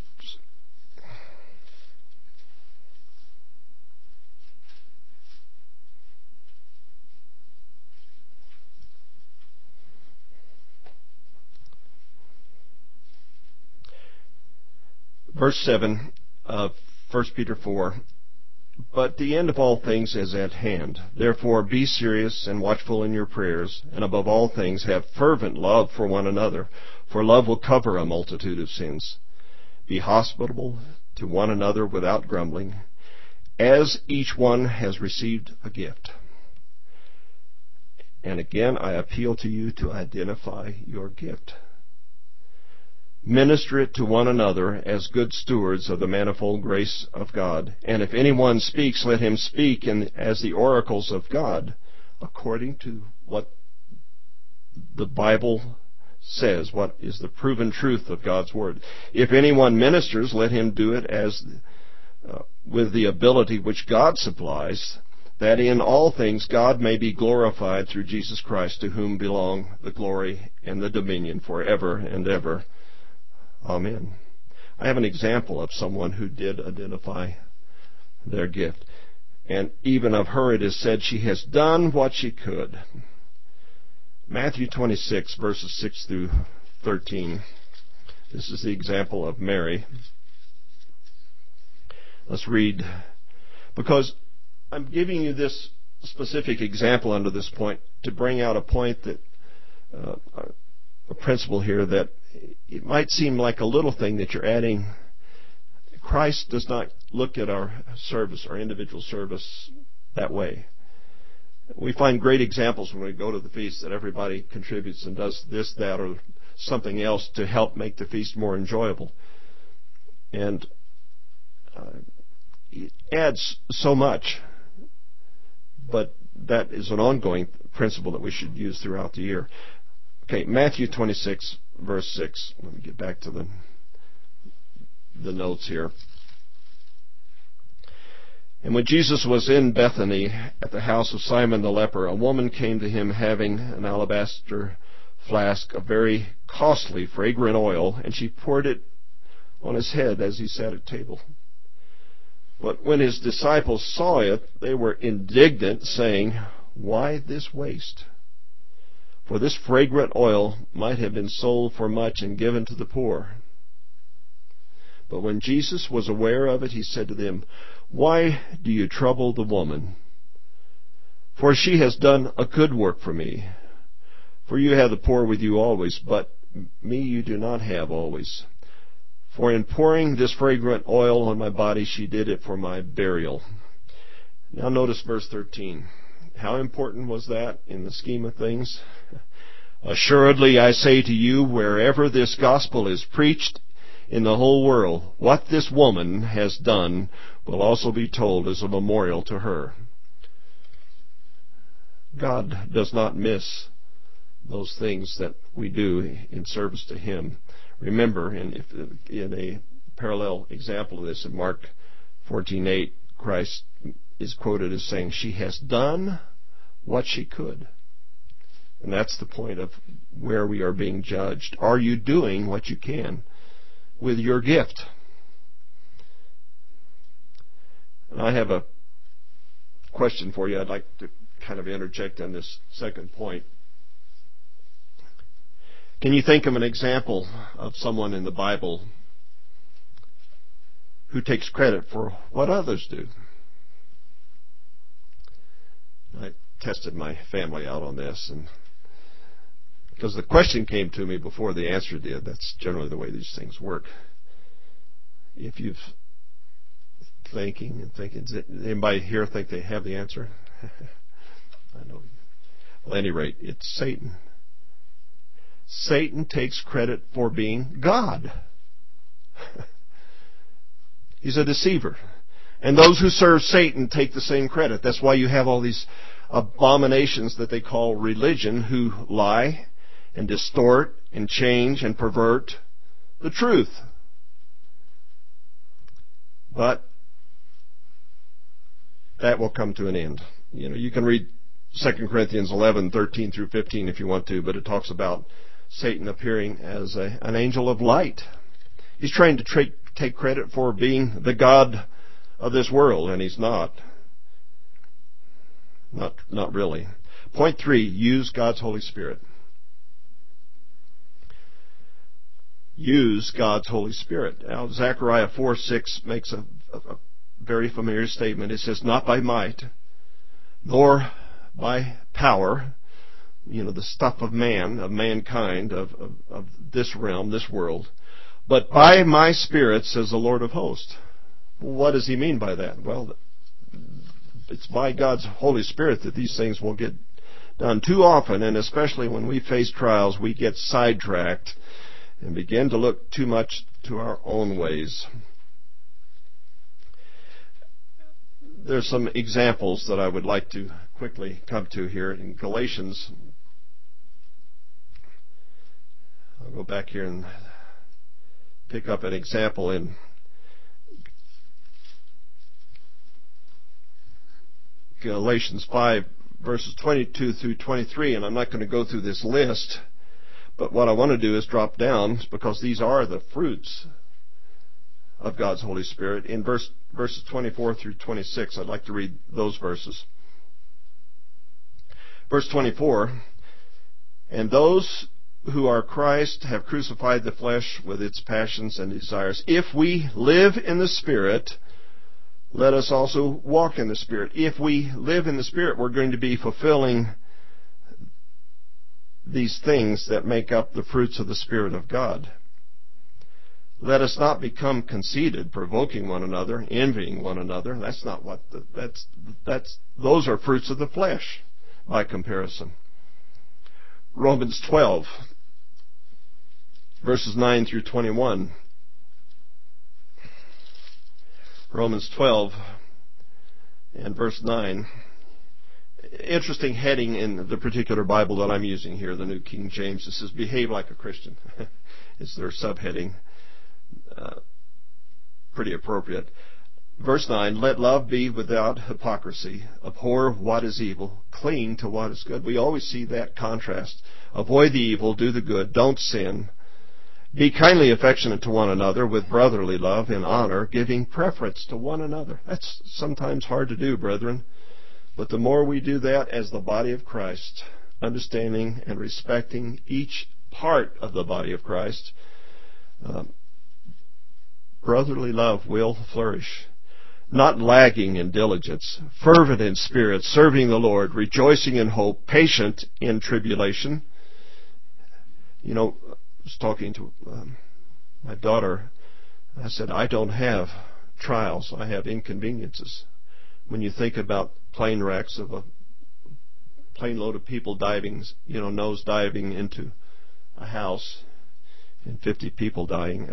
Verse 7 of 1 Peter 4, "But the end of all things is at hand. Therefore be serious and watchful in your prayers, and above all things have fervent love for one another, for love will cover a multitude of sins. Be hospitable to one another without grumbling, as each one has received a gift." And again, I appeal to you to identify your gift. "Minister it to one another as good stewards of the manifold grace of God. And if anyone speaks, let him speak as the oracles of God, according to what the Bible says, what is the proven truth of God's Word. If anyone ministers, let him do it with the ability which God supplies, that in all things God may be glorified through Jesus Christ, to whom belong the glory and the dominion forever and ever. Amen." I have an example of someone who did identify their gift. And even of her it is said she has done what she could. Matthew 26, verses 6 through 13. This is the example of Mary. Let's read. Because I'm giving you this specific example under this point to bring out a point that, a principle here that it might seem like a little thing that you're adding. Christ does not look at our service, our individual service, that way. We find great examples when we go to the feast that everybody contributes and does this, that, or something else to help make the feast more enjoyable. And it adds so much, but that is an ongoing principle that we should use throughout the year. Okay, Matthew 26, verse 6. Let me get back to the notes here. And when Jesus was in Bethany at the house of Simon the leper, a woman came to him having an alabaster flask of very costly fragrant oil, and she poured it on his head as he sat at table. But when his disciples saw it, they were indignant, saying, "Why this waste? For this fragrant oil might have been sold for much and given to the poor." But when Jesus was aware of it, he said to them, "Why do you trouble the woman? For she has done a good work for me. For you have the poor with you always, but me you do not have always. For in pouring this fragrant oil on my body, she did it for my burial." Now notice verse 13. How important was that in the scheme of things? "Assuredly, I say to you, wherever this gospel is preached in the whole world, what this woman has done will also be told as a memorial to her." God does not miss those things that we do in service to Him. Remember, in a parallel example of this, in Mark 14:8, Christ is quoted as saying, "She has done what she could." And that's the point of where we are being judged. Are you doing what you can with your gift? And I have a question for you. I'd like to kind of interject on this second point. Can you think of an example of someone in the Bible who takes credit for what others do? I tested my family out on this, and because the question came to me before the answer did. That's generally the way these things work. If you've thinking, does anybody here think they have the answer? I know. Well, at any rate, it's Satan. Satan takes credit for being God. He's a deceiver. And those who serve Satan take the same credit. That's why you have all these abominations that they call religion, who lie and distort and change and pervert the truth. But that will come to an end. You know, you can read 2 Corinthians 11:13 through 15 if you want to, but it talks about Satan appearing as an angel of light. He's trying to take credit for being the God of this world, and he's not. Not really. Point 3, use God's Holy Spirit. Use God's Holy Spirit. Now, Zechariah 4:6 makes a very familiar statement. It says, "Not by might, nor by power," the stuff of man, of mankind, of this realm, this world, "but by my Spirit, says the Lord of hosts." What does he mean by that? Well, it's by God's Holy Spirit that these things will get done. Too often, and especially when we face trials, we get sidetracked and begin to look too much to our own ways. There's some examples that I would like to quickly come to here in Galatians. I'll go back here and pick up an example in Galatians 5, verses 22 through 23, and I'm not going to go through this list, but what I want to do is drop down, because these are the fruits of God's Holy Spirit. In verses 24 through 26, I'd like to read those verses. Verse 24, "And those who are Christ have crucified the flesh with its passions and desires. If we live in the Spirit, let us also walk in the Spirit. If we live in the Spirit, we're going to be fulfilling these things that make up the fruits of the Spirit of God. Let us not become conceited, provoking one another, envying one another. That's not what those are fruits of the flesh by comparison. Romans 12, verses 9 through 21. Romans 12 and verse 9. Interesting heading in the particular Bible that I'm using here, the New King James. It says, behave like a Christian. It's their subheading. Pretty appropriate. Verse 9, let love be without hypocrisy. Abhor what is evil. Cling to what is good. We always see that contrast. Avoid the evil, do the good, don't sin. Be kindly affectionate to one another with brotherly love and honor, giving preference to one another. That's sometimes hard to do, brethren. But the more we do that as the body of Christ, understanding and respecting each part of the body of Christ, brotherly love will flourish. Not lagging in diligence, fervent in spirit, serving the Lord, rejoicing in hope, patient in tribulation. You know, I was talking to my daughter. I said, I don't have trials. I have inconveniences. When you think about plane wrecks of a plane load of people diving, nose diving into a house and 50 people dying,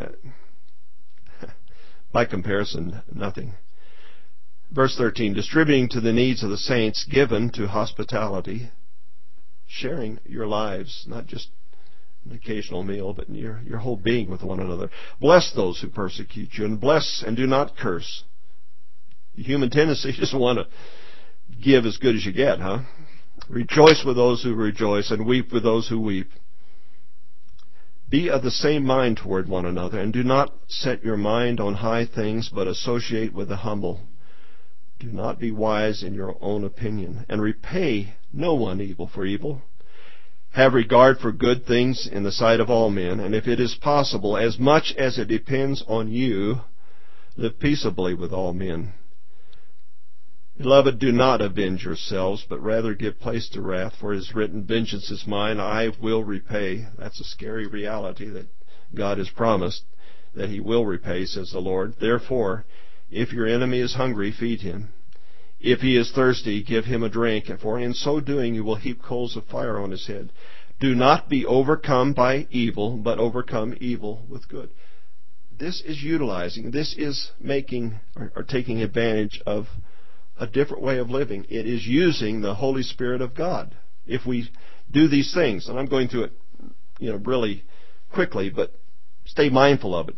by comparison, nothing. Verse 13, distributing to the needs of the saints, given to hospitality, sharing your lives, not just an occasional meal, but your whole being with one another. Bless those who persecute you, and bless and do not curse. The human tendency is to want to give as good as you get, huh? Rejoice with those who rejoice, and weep with those who weep. Be of the same mind toward one another, and do not set your mind on high things, but associate with the humble. Do not be wise in your own opinion, and repay no one evil for evil. Have regard for good things in the sight of all men, and if it is possible, as much as it depends on you, live peaceably with all men. Beloved, do not avenge yourselves, but rather give place to wrath, for it is written, vengeance is mine, I will repay. That's a scary reality that God has promised, that He will repay, says the Lord. Therefore, if your enemy is hungry, feed him. If he is thirsty, give him a drink, for in so doing you will heap coals of fire on his head. Do not be overcome by evil, but overcome evil with good. This is making or taking advantage of a different way of living. It is using the Holy Spirit of God. If we do these things, and I'm going through it, really quickly, but stay mindful of it.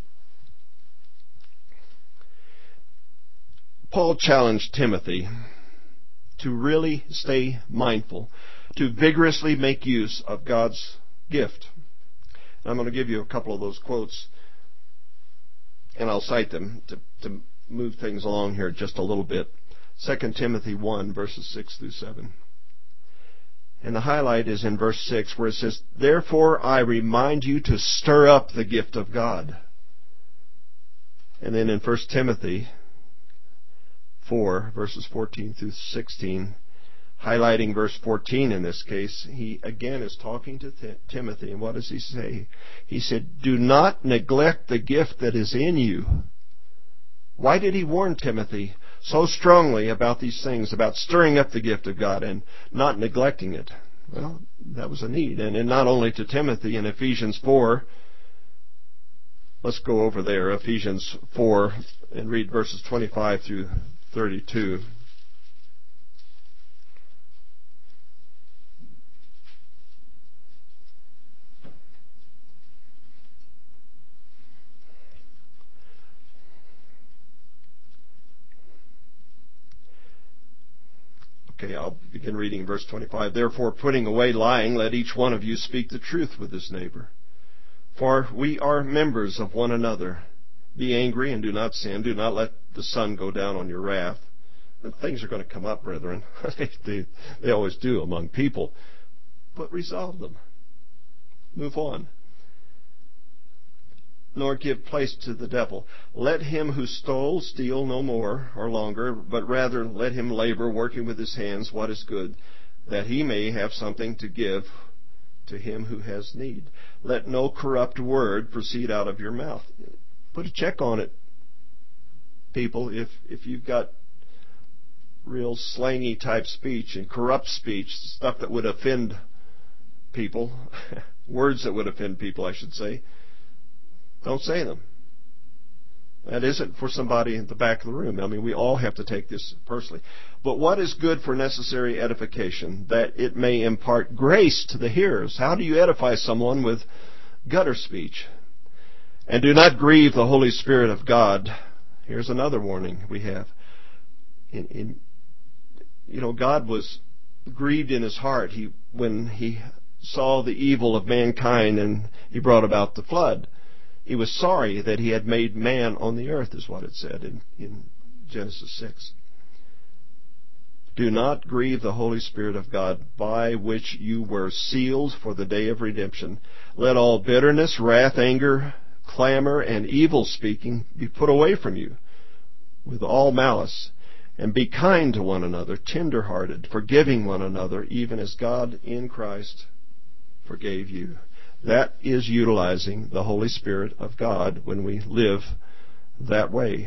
Paul challenged Timothy to really stay mindful, to vigorously make use of God's gift. And I'm going to give you a couple of those quotes, and I'll cite them to move things along here just a little bit. 2 Timothy 1, verses 6 through 7. And the highlight is in verse 6, where it says, therefore I remind you to stir up the gift of God. And then in 1 Timothy 4, verses 14 through 16, highlighting verse 14 in this case, he again is talking to Timothy, and what does he say? He said, do not neglect the gift that is in you. Why did he warn Timothy so strongly about these things, about stirring up the gift of God and not neglecting it? Well, that was a need. And not only to Timothy in Ephesians 4, let's go over there, Ephesians 4, and read verses 25 through 32. Okay, I'll begin reading verse 25. Therefore, putting away lying, let each one of you speak the truth with his neighbor. For we are members of one another. Be angry and do not sin. Do not let the sun go down on your wrath. And things are going to come up, brethren. They always do among people. But resolve them. Move on. nor give place to the devil. Let him who stole steal no more or longer, but rather let him labor, working with his hands what is good, that he may have something to give to him who has need. Let no corrupt word proceed out of your mouth. Put a check on it, people. If you've got real slangy type speech and corrupt speech, stuff that would offend people, words that would offend people, I should say, don't say them. That isn't for somebody in the back of the room. I mean, we all have to take this personally. But what is good for necessary edification? That it may impart grace to the hearers. How do you edify someone with gutter speech? And do not grieve the Holy Spirit of God. Here's another warning we have. God was grieved in his heart when he saw the evil of mankind and he brought about the flood. He was sorry that he had made man on the earth, is what it said in Genesis 6. Do not grieve the Holy Spirit of God, by which you were sealed for the day of redemption. Let all bitterness, wrath, anger, clamor, and evil speaking be put away from you, with all malice. And be kind to one another, tender-hearted, forgiving one another, even as God in Christ forgave you. That is utilizing the Holy Spirit of God when we live that way.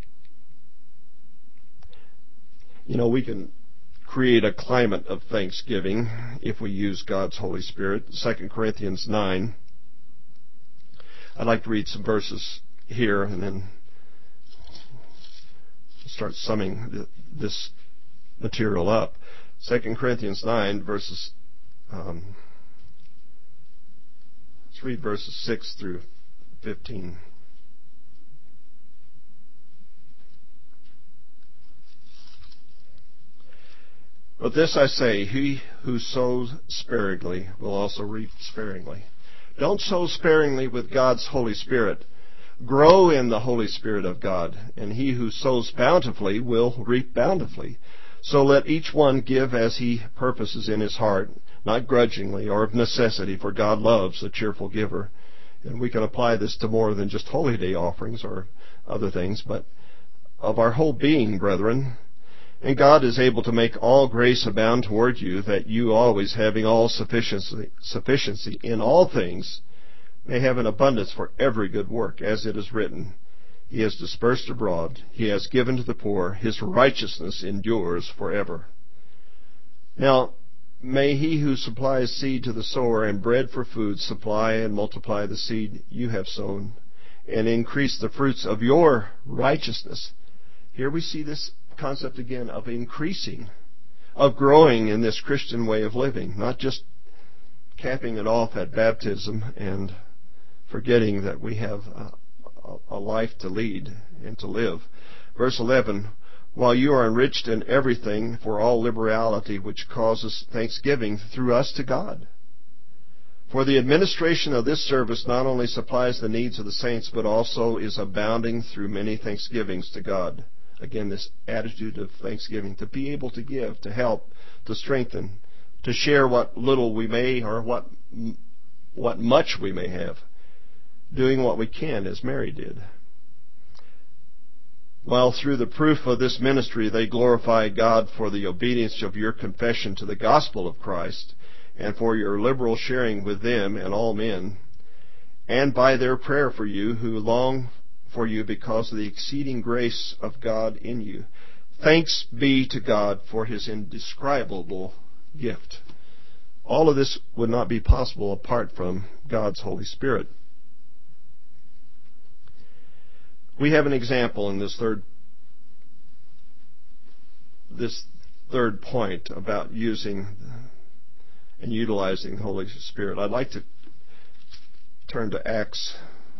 We can create a climate of thanksgiving if we use God's Holy Spirit. 2 Corinthians 9. I'd like to read some verses here and then start summing this material up. 2 Corinthians 9, verses... let's read verses 6 through 15. But this I say, he who sows sparingly will also reap sparingly. Don't sow sparingly with God's Holy Spirit. Grow in the Holy Spirit of God, and he who sows bountifully will reap bountifully. So let each one give as he purposes in his heart, not grudgingly or of necessity, for God loves a cheerful giver. And we can apply this to more than just Holy Day offerings or other things, but of our whole being, brethren. And God is able to make all grace abound toward you, that you always, having all sufficiency in all things, may have an abundance for every good work, as it is written, He has dispersed abroad, He has given to the poor, His righteousness endures forever. Now, may He who supplies seed to the sower and bread for food supply and multiply the seed you have sown, and increase the fruits of your righteousness. Here we see this concept again of increasing, of growing in this Christian way of living, not just capping it off at baptism and forgetting that we have a life to lead and to live. Verse 11, while you are enriched in everything for all liberality, which causes thanksgiving through us to God. For the administration of this service not only supplies the needs of the saints, but also is abounding through many thanksgivings to God. Again, this attitude of thanksgiving, to be able to give, to help, to strengthen, to share what little we may or what much we may have, doing what we can as Mary did. While through the proof of this ministry they glorify God for the obedience of your confession to the gospel of Christ, and for your liberal sharing with them and all men, and by their prayer for you who long for you because of the exceeding grace of God in you. Thanks be to God for His indescribable gift. All of this would not be possible apart from God's Holy Spirit. We have an example in this third point about using and utilizing the Holy Spirit. I'd like to turn to Acts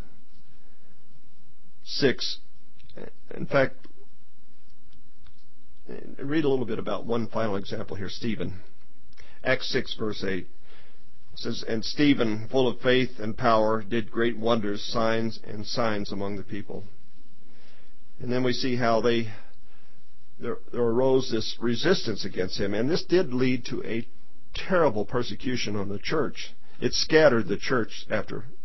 6. In fact, read a little bit about one final example here, Stephen. Acts 6, verse 8. It says, and Stephen, full of faith and power, did great wonders, signs among the people. And then we see how there arose this resistance against him. And this did lead to a terrible persecution on the church. It scattered the church after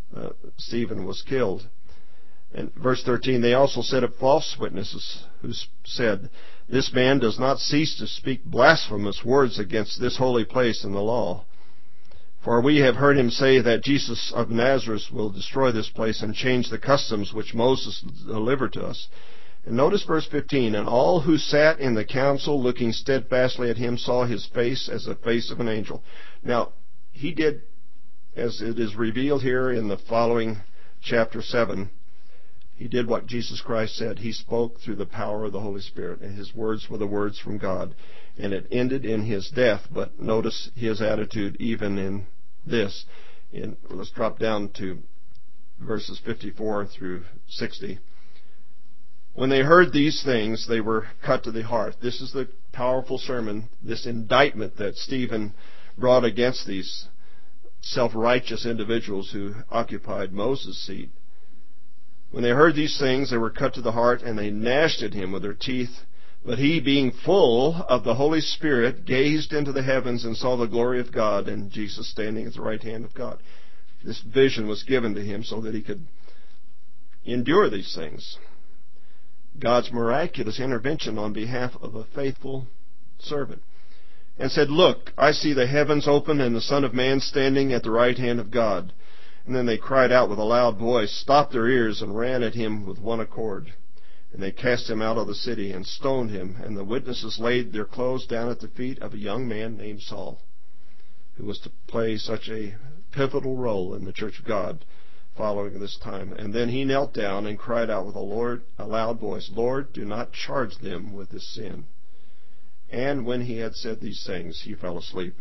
Stephen was killed. And verse 13, they also set up false witnesses who said, "This man does not cease to speak blasphemous words against this holy place and the law. For we have heard him say that Jesus of Nazareth will destroy this place and change the customs which Moses delivered to us." And notice verse 15, "And all who sat in the council, looking steadfastly at him, saw his face as the face of an angel." Now, he did, as it is revealed here in the following chapter 7, he did what Jesus Christ said. He spoke through the power of the Holy Spirit, and his words were the words from God. And it ended in his death, but notice his attitude even in this. Let's drop down to verses 54 through 60. When they heard these things, they were cut to the heart. This is the powerful sermon, this indictment that Stephen brought against these self-righteous individuals who occupied Moses' seat. When they heard these things, they were cut to the heart, and they gnashed at him with their teeth. But he, being full of the Holy Spirit, gazed into the heavens and saw the glory of God and Jesus standing at the right hand of God. This vision was given to him so that he could endure these things. God's miraculous intervention on behalf of a faithful servant. And said, "Look, I see the heavens open and the Son of Man standing at the right hand of God." And then they cried out with a loud voice, stopped their ears, and ran at him with one accord. And they cast him out of the city and stoned him. And the witnesses laid their clothes down at the feet of a young man named Saul, who was to play such a pivotal role in the Church of God following this time. And then he knelt down and cried out with a loud voice, "Lord, do not charge them with this sin." And when he had said these things, he fell asleep.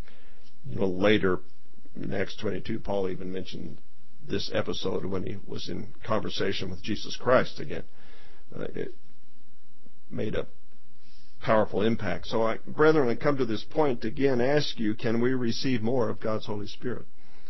Later, in Acts 22, Paul even mentioned this episode when he was in conversation with Jesus Christ again. It made a powerful impact. So, brethren, I come to this point to again ask you, can we receive more of God's Holy Spirit?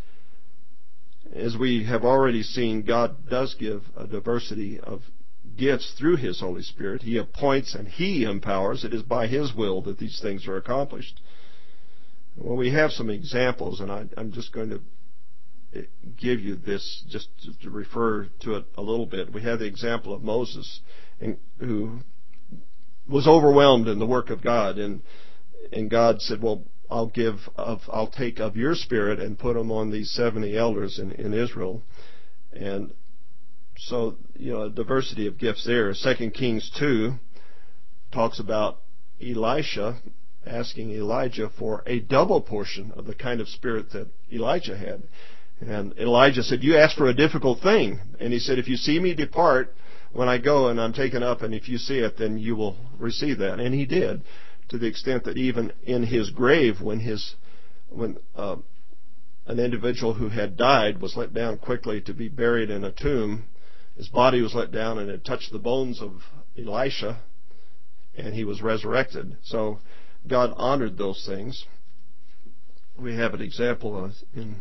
As we have already seen, God does give a diversity of gifts through His Holy Spirit. He appoints and He empowers. It is by His will that these things are accomplished. Well, we have some examples, and I'm just going to give you this just to refer to it a little bit. We have the example of Moses, who was overwhelmed in the work of God, and God said, "Well, I'll take of your spirit and put them on these 70 elders in Israel." And so, a diversity of gifts there. 2 Kings 2 talks about Elisha asking Elijah for a double portion of the kind of spirit that Elijah had. And Elijah said, "You asked for a difficult thing." And he said, "If you see me depart when I go and I'm taken up, and if you see it, then you will receive that." And he did, to the extent that even in his grave, when an individual who had died was let down quickly to be buried in a tomb, his body was let down and it touched the bones of Elisha, and he was resurrected. So God honored those things. We have an example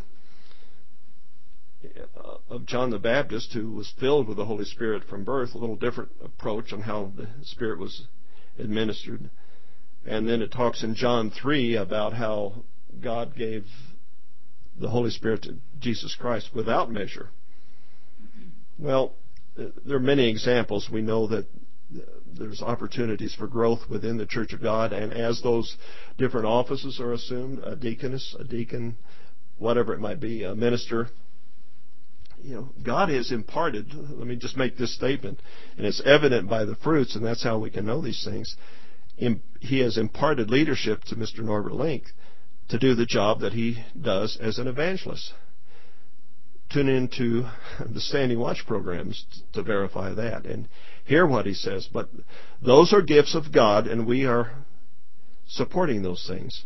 of John the Baptist, who was filled with the Holy Spirit from birth, a little different approach on how the Spirit was administered. And then it talks in John 3 about how God gave the Holy Spirit to Jesus Christ without measure. Well, there are many examples. We know that there's opportunities for growth within the Church of God, and as those different offices are assumed, a deaconess, a deacon, whatever it might be, a minister, God has imparted, let me just make this statement, and it's evident by the fruits, and that's how we can know these things. He has imparted leadership to Mr. Norbert Link to do the job that he does as an evangelist. Tune into the Standing Watch programs to verify that and hear what he says. But those are gifts of God, and we are supporting those things.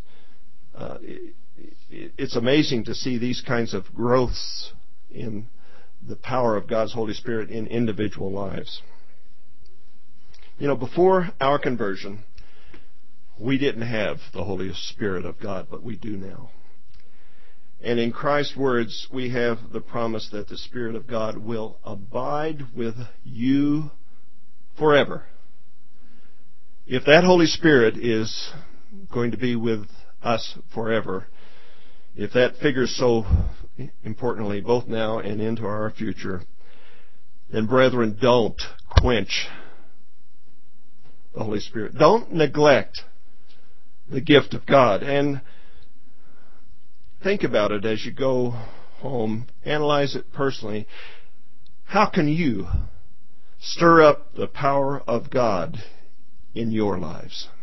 It's amazing to see these kinds of growths in the power of God's Holy Spirit in individual lives. Before our conversion, we didn't have the Holy Spirit of God, but we do now. And in Christ's words, we have the promise that the Spirit of God will abide with you forever. If that Holy Spirit is going to be with us forever, if that figures so importantly, both now and into our future, then brethren, don't quench the Holy Spirit. Don't neglect the gift of God. And think about it as you go home. Analyze it personally. How can you stir up the power of God in your lives?